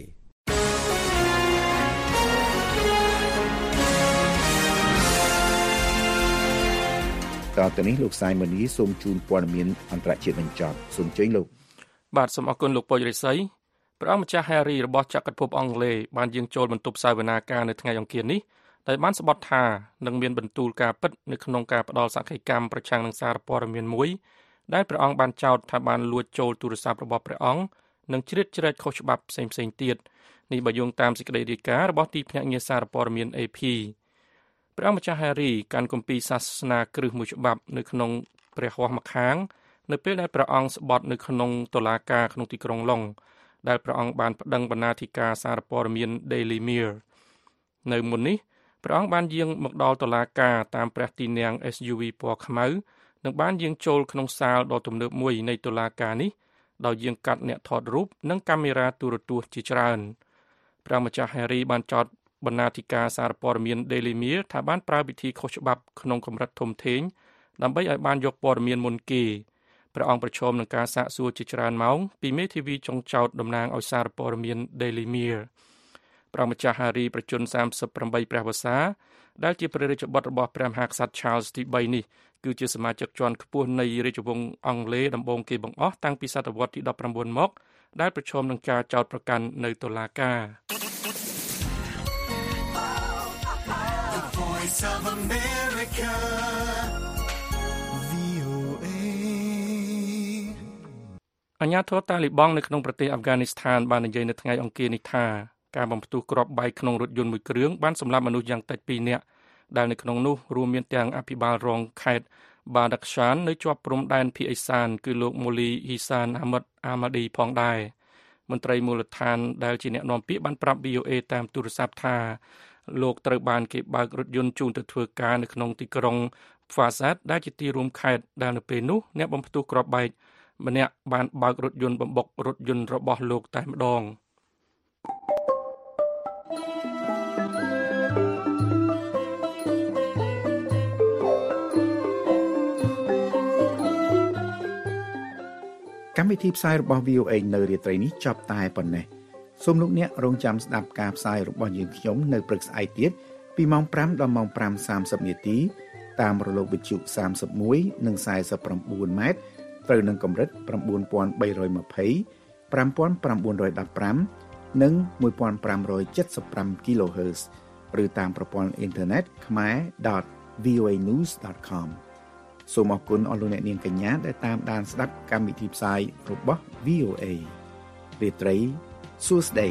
តើតើនេះលោកសាយមនីសូមជូនព័ត៌មានអន្តរជាតិបញ្ចប់សូមជើញលោកបាទសូមអរគុណលោកពុយរិស័យព្រះអង្គម្ចាស់ Harry របស់ចក្រភពអង់គ្លេសបានយាងចូលបន្ទប់សាវនាការនៅថ្ងៃអង្គារនេះដែលបានស្បត់ថានឹងមានបន្ទូលការពិតនៅក្នុងការផ្ដល់សក្ខីកម្មប្រឆាំងនឹងសារព័ត៌មានមួយដែលព្រះអង្គបានចោទថាបានលួចចូលទូរស័ព្ទរបស់ព្រះអង្គនិងជ្រៀតជ្រែកខុសច្បាប់ផ្សេងៗទៀតនេះបើយោងតាមសេចក្តីរាយការណ៍របស់ទីភ្នាក់ងារសារព័ត៌មាន A Pព្រះអង្គម្ចាស់ Harry កាន់គម្ពីរសាសនាគ្រឹះមួយច្បាប់នៅក្នុងព្រះហស្តម្ខាងនៅពេលដែលព្រះអង្គស្បត់នៅក្នុងតុលាការក្នុងទីក្រុងឡុងដែលព្រះអង្គបានប្តឹងបណ្ណាធិការសារព័ត៌មាន Daily Mirror នៅមុននេះព្រះអង្គបានយាងមកដល់តុលាការតាមព្រះទីនាំង S U V ពណ៌ខ្មៅនិងបានយាងចូលក្នុងសាលដ៏ទំនើបមួយនៃតុលាការនេះដោយយាងកាត់អ្នកថតរូបនិងកាមេរ៉ាទូរទស្សន៍ជាច្រើនព្រះអង្គម្ចាស់ Harry បានចោទបណ្ណាធិការសារព័ត៌មាន Daily Mirror ថាបានប្រើវិធីខុសច្បាប់ក្នុងកម្រិតធំធេងដើម្បីឲ្យបានយកព័ត៌មានមុនគេព្រះអង្គប្រឈមនឹងការសាកសួរជាច្រើនម៉ោងពីមេធាវីចុងចោទតំណាងឲ្យសារព័ត៌មាន Daily Mirror ព្រះម្ចាស់ Harry ប្រជជនសាមសិបប្រាំបីព្រះវស្សាដែលជាព្រះរាជបុត្ររបស់ព្រះមហាក្សត្រ Charles ទីបីនេះគឺជាសមាជិកជាន់ខ្ពស់នៃរាជវង្សអង់គ្លេសដំបូងគេបង្អស់តាំងពីសតវត្សទីដប់ប្រាំបួនមកដែលប្រឈមនឹងការចោទប្រកាន់នៅតុលាការ of America V O A អាញាធរតាលីបង់នៅក្នុងប្រទេសអាហ្វហ្គានីស្ថានបាននិយាយនៅថ្ងៃអង្គារនេះថាការបំផ្ទុះគ្រាប់បែកក្នុងរថយន្តមួយគ្រឿងបានសម្លាប់មនុស្សយ៉ាងតិចពីរនាក់ដែលនៅក្នុងនោះរួមមានទាំងអភិបាលរងខេត្តបាដាខ្សាននៅជាប់ព្រំដែនភាគឦសានគឺលោកមូលីហ៊ីសានអាម៉ាត់អាម៉ាឌីផងដែរមន្ត្រីមូលដ្ឋានដែលជាអ្នកនាំពាក្យបានប្រាប់ V O A តាមទូរស័ព្ទថាលោកត្រូវបានគេបើករថយន្តជូនទៅធ្វើការនៅក្នុងទីក្រុង Fasad ដែលជាទីរួមខេត្តដែលនៅពេលនោះអ្នកបំផ្ទុះគ្រាប់បែកម្នាក់បានបើករថយន្តបំបុករថយន្តរបស់លោកតែម្ដងកម្មវិធីផ្សាយរបស់ វី អូ เอ នៅរាត្រីនេះចប់តែប៉ុណ្ណេះសូមលោកអ្នករងចាំស្ដាប់ការផ្សាយរបស់យើងខ្ញុំនៅព្រឹកស្អែកទៀតពីម៉ោងប្រាំដល់ម៉ោងប្រាំសាមសិបនាទីតាមរលកវិទ្យុសាមសិបមួយនិងខ្សែសប្តាហ៍៩ម៉ែត្រត្រូវនឹងកម្រិត៩,៣២០ ៥,៩១៥ និងmột nghìn năm trăm七十五 kHz ឬតាមប្រព័ន្ធអ៊ីនធឺណិត ខ្មែរ .វី អូ เอ news ដត com សូមអរគុណអស់លោកអ្នកនាងកញ្ញាដែលតាមដានស្ដាប់កម្មវិធីផ្សាយរបស់ វី អូ เอ រាត្រីសួស្តី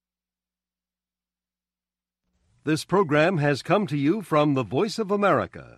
This program has come to you from the Voice of America,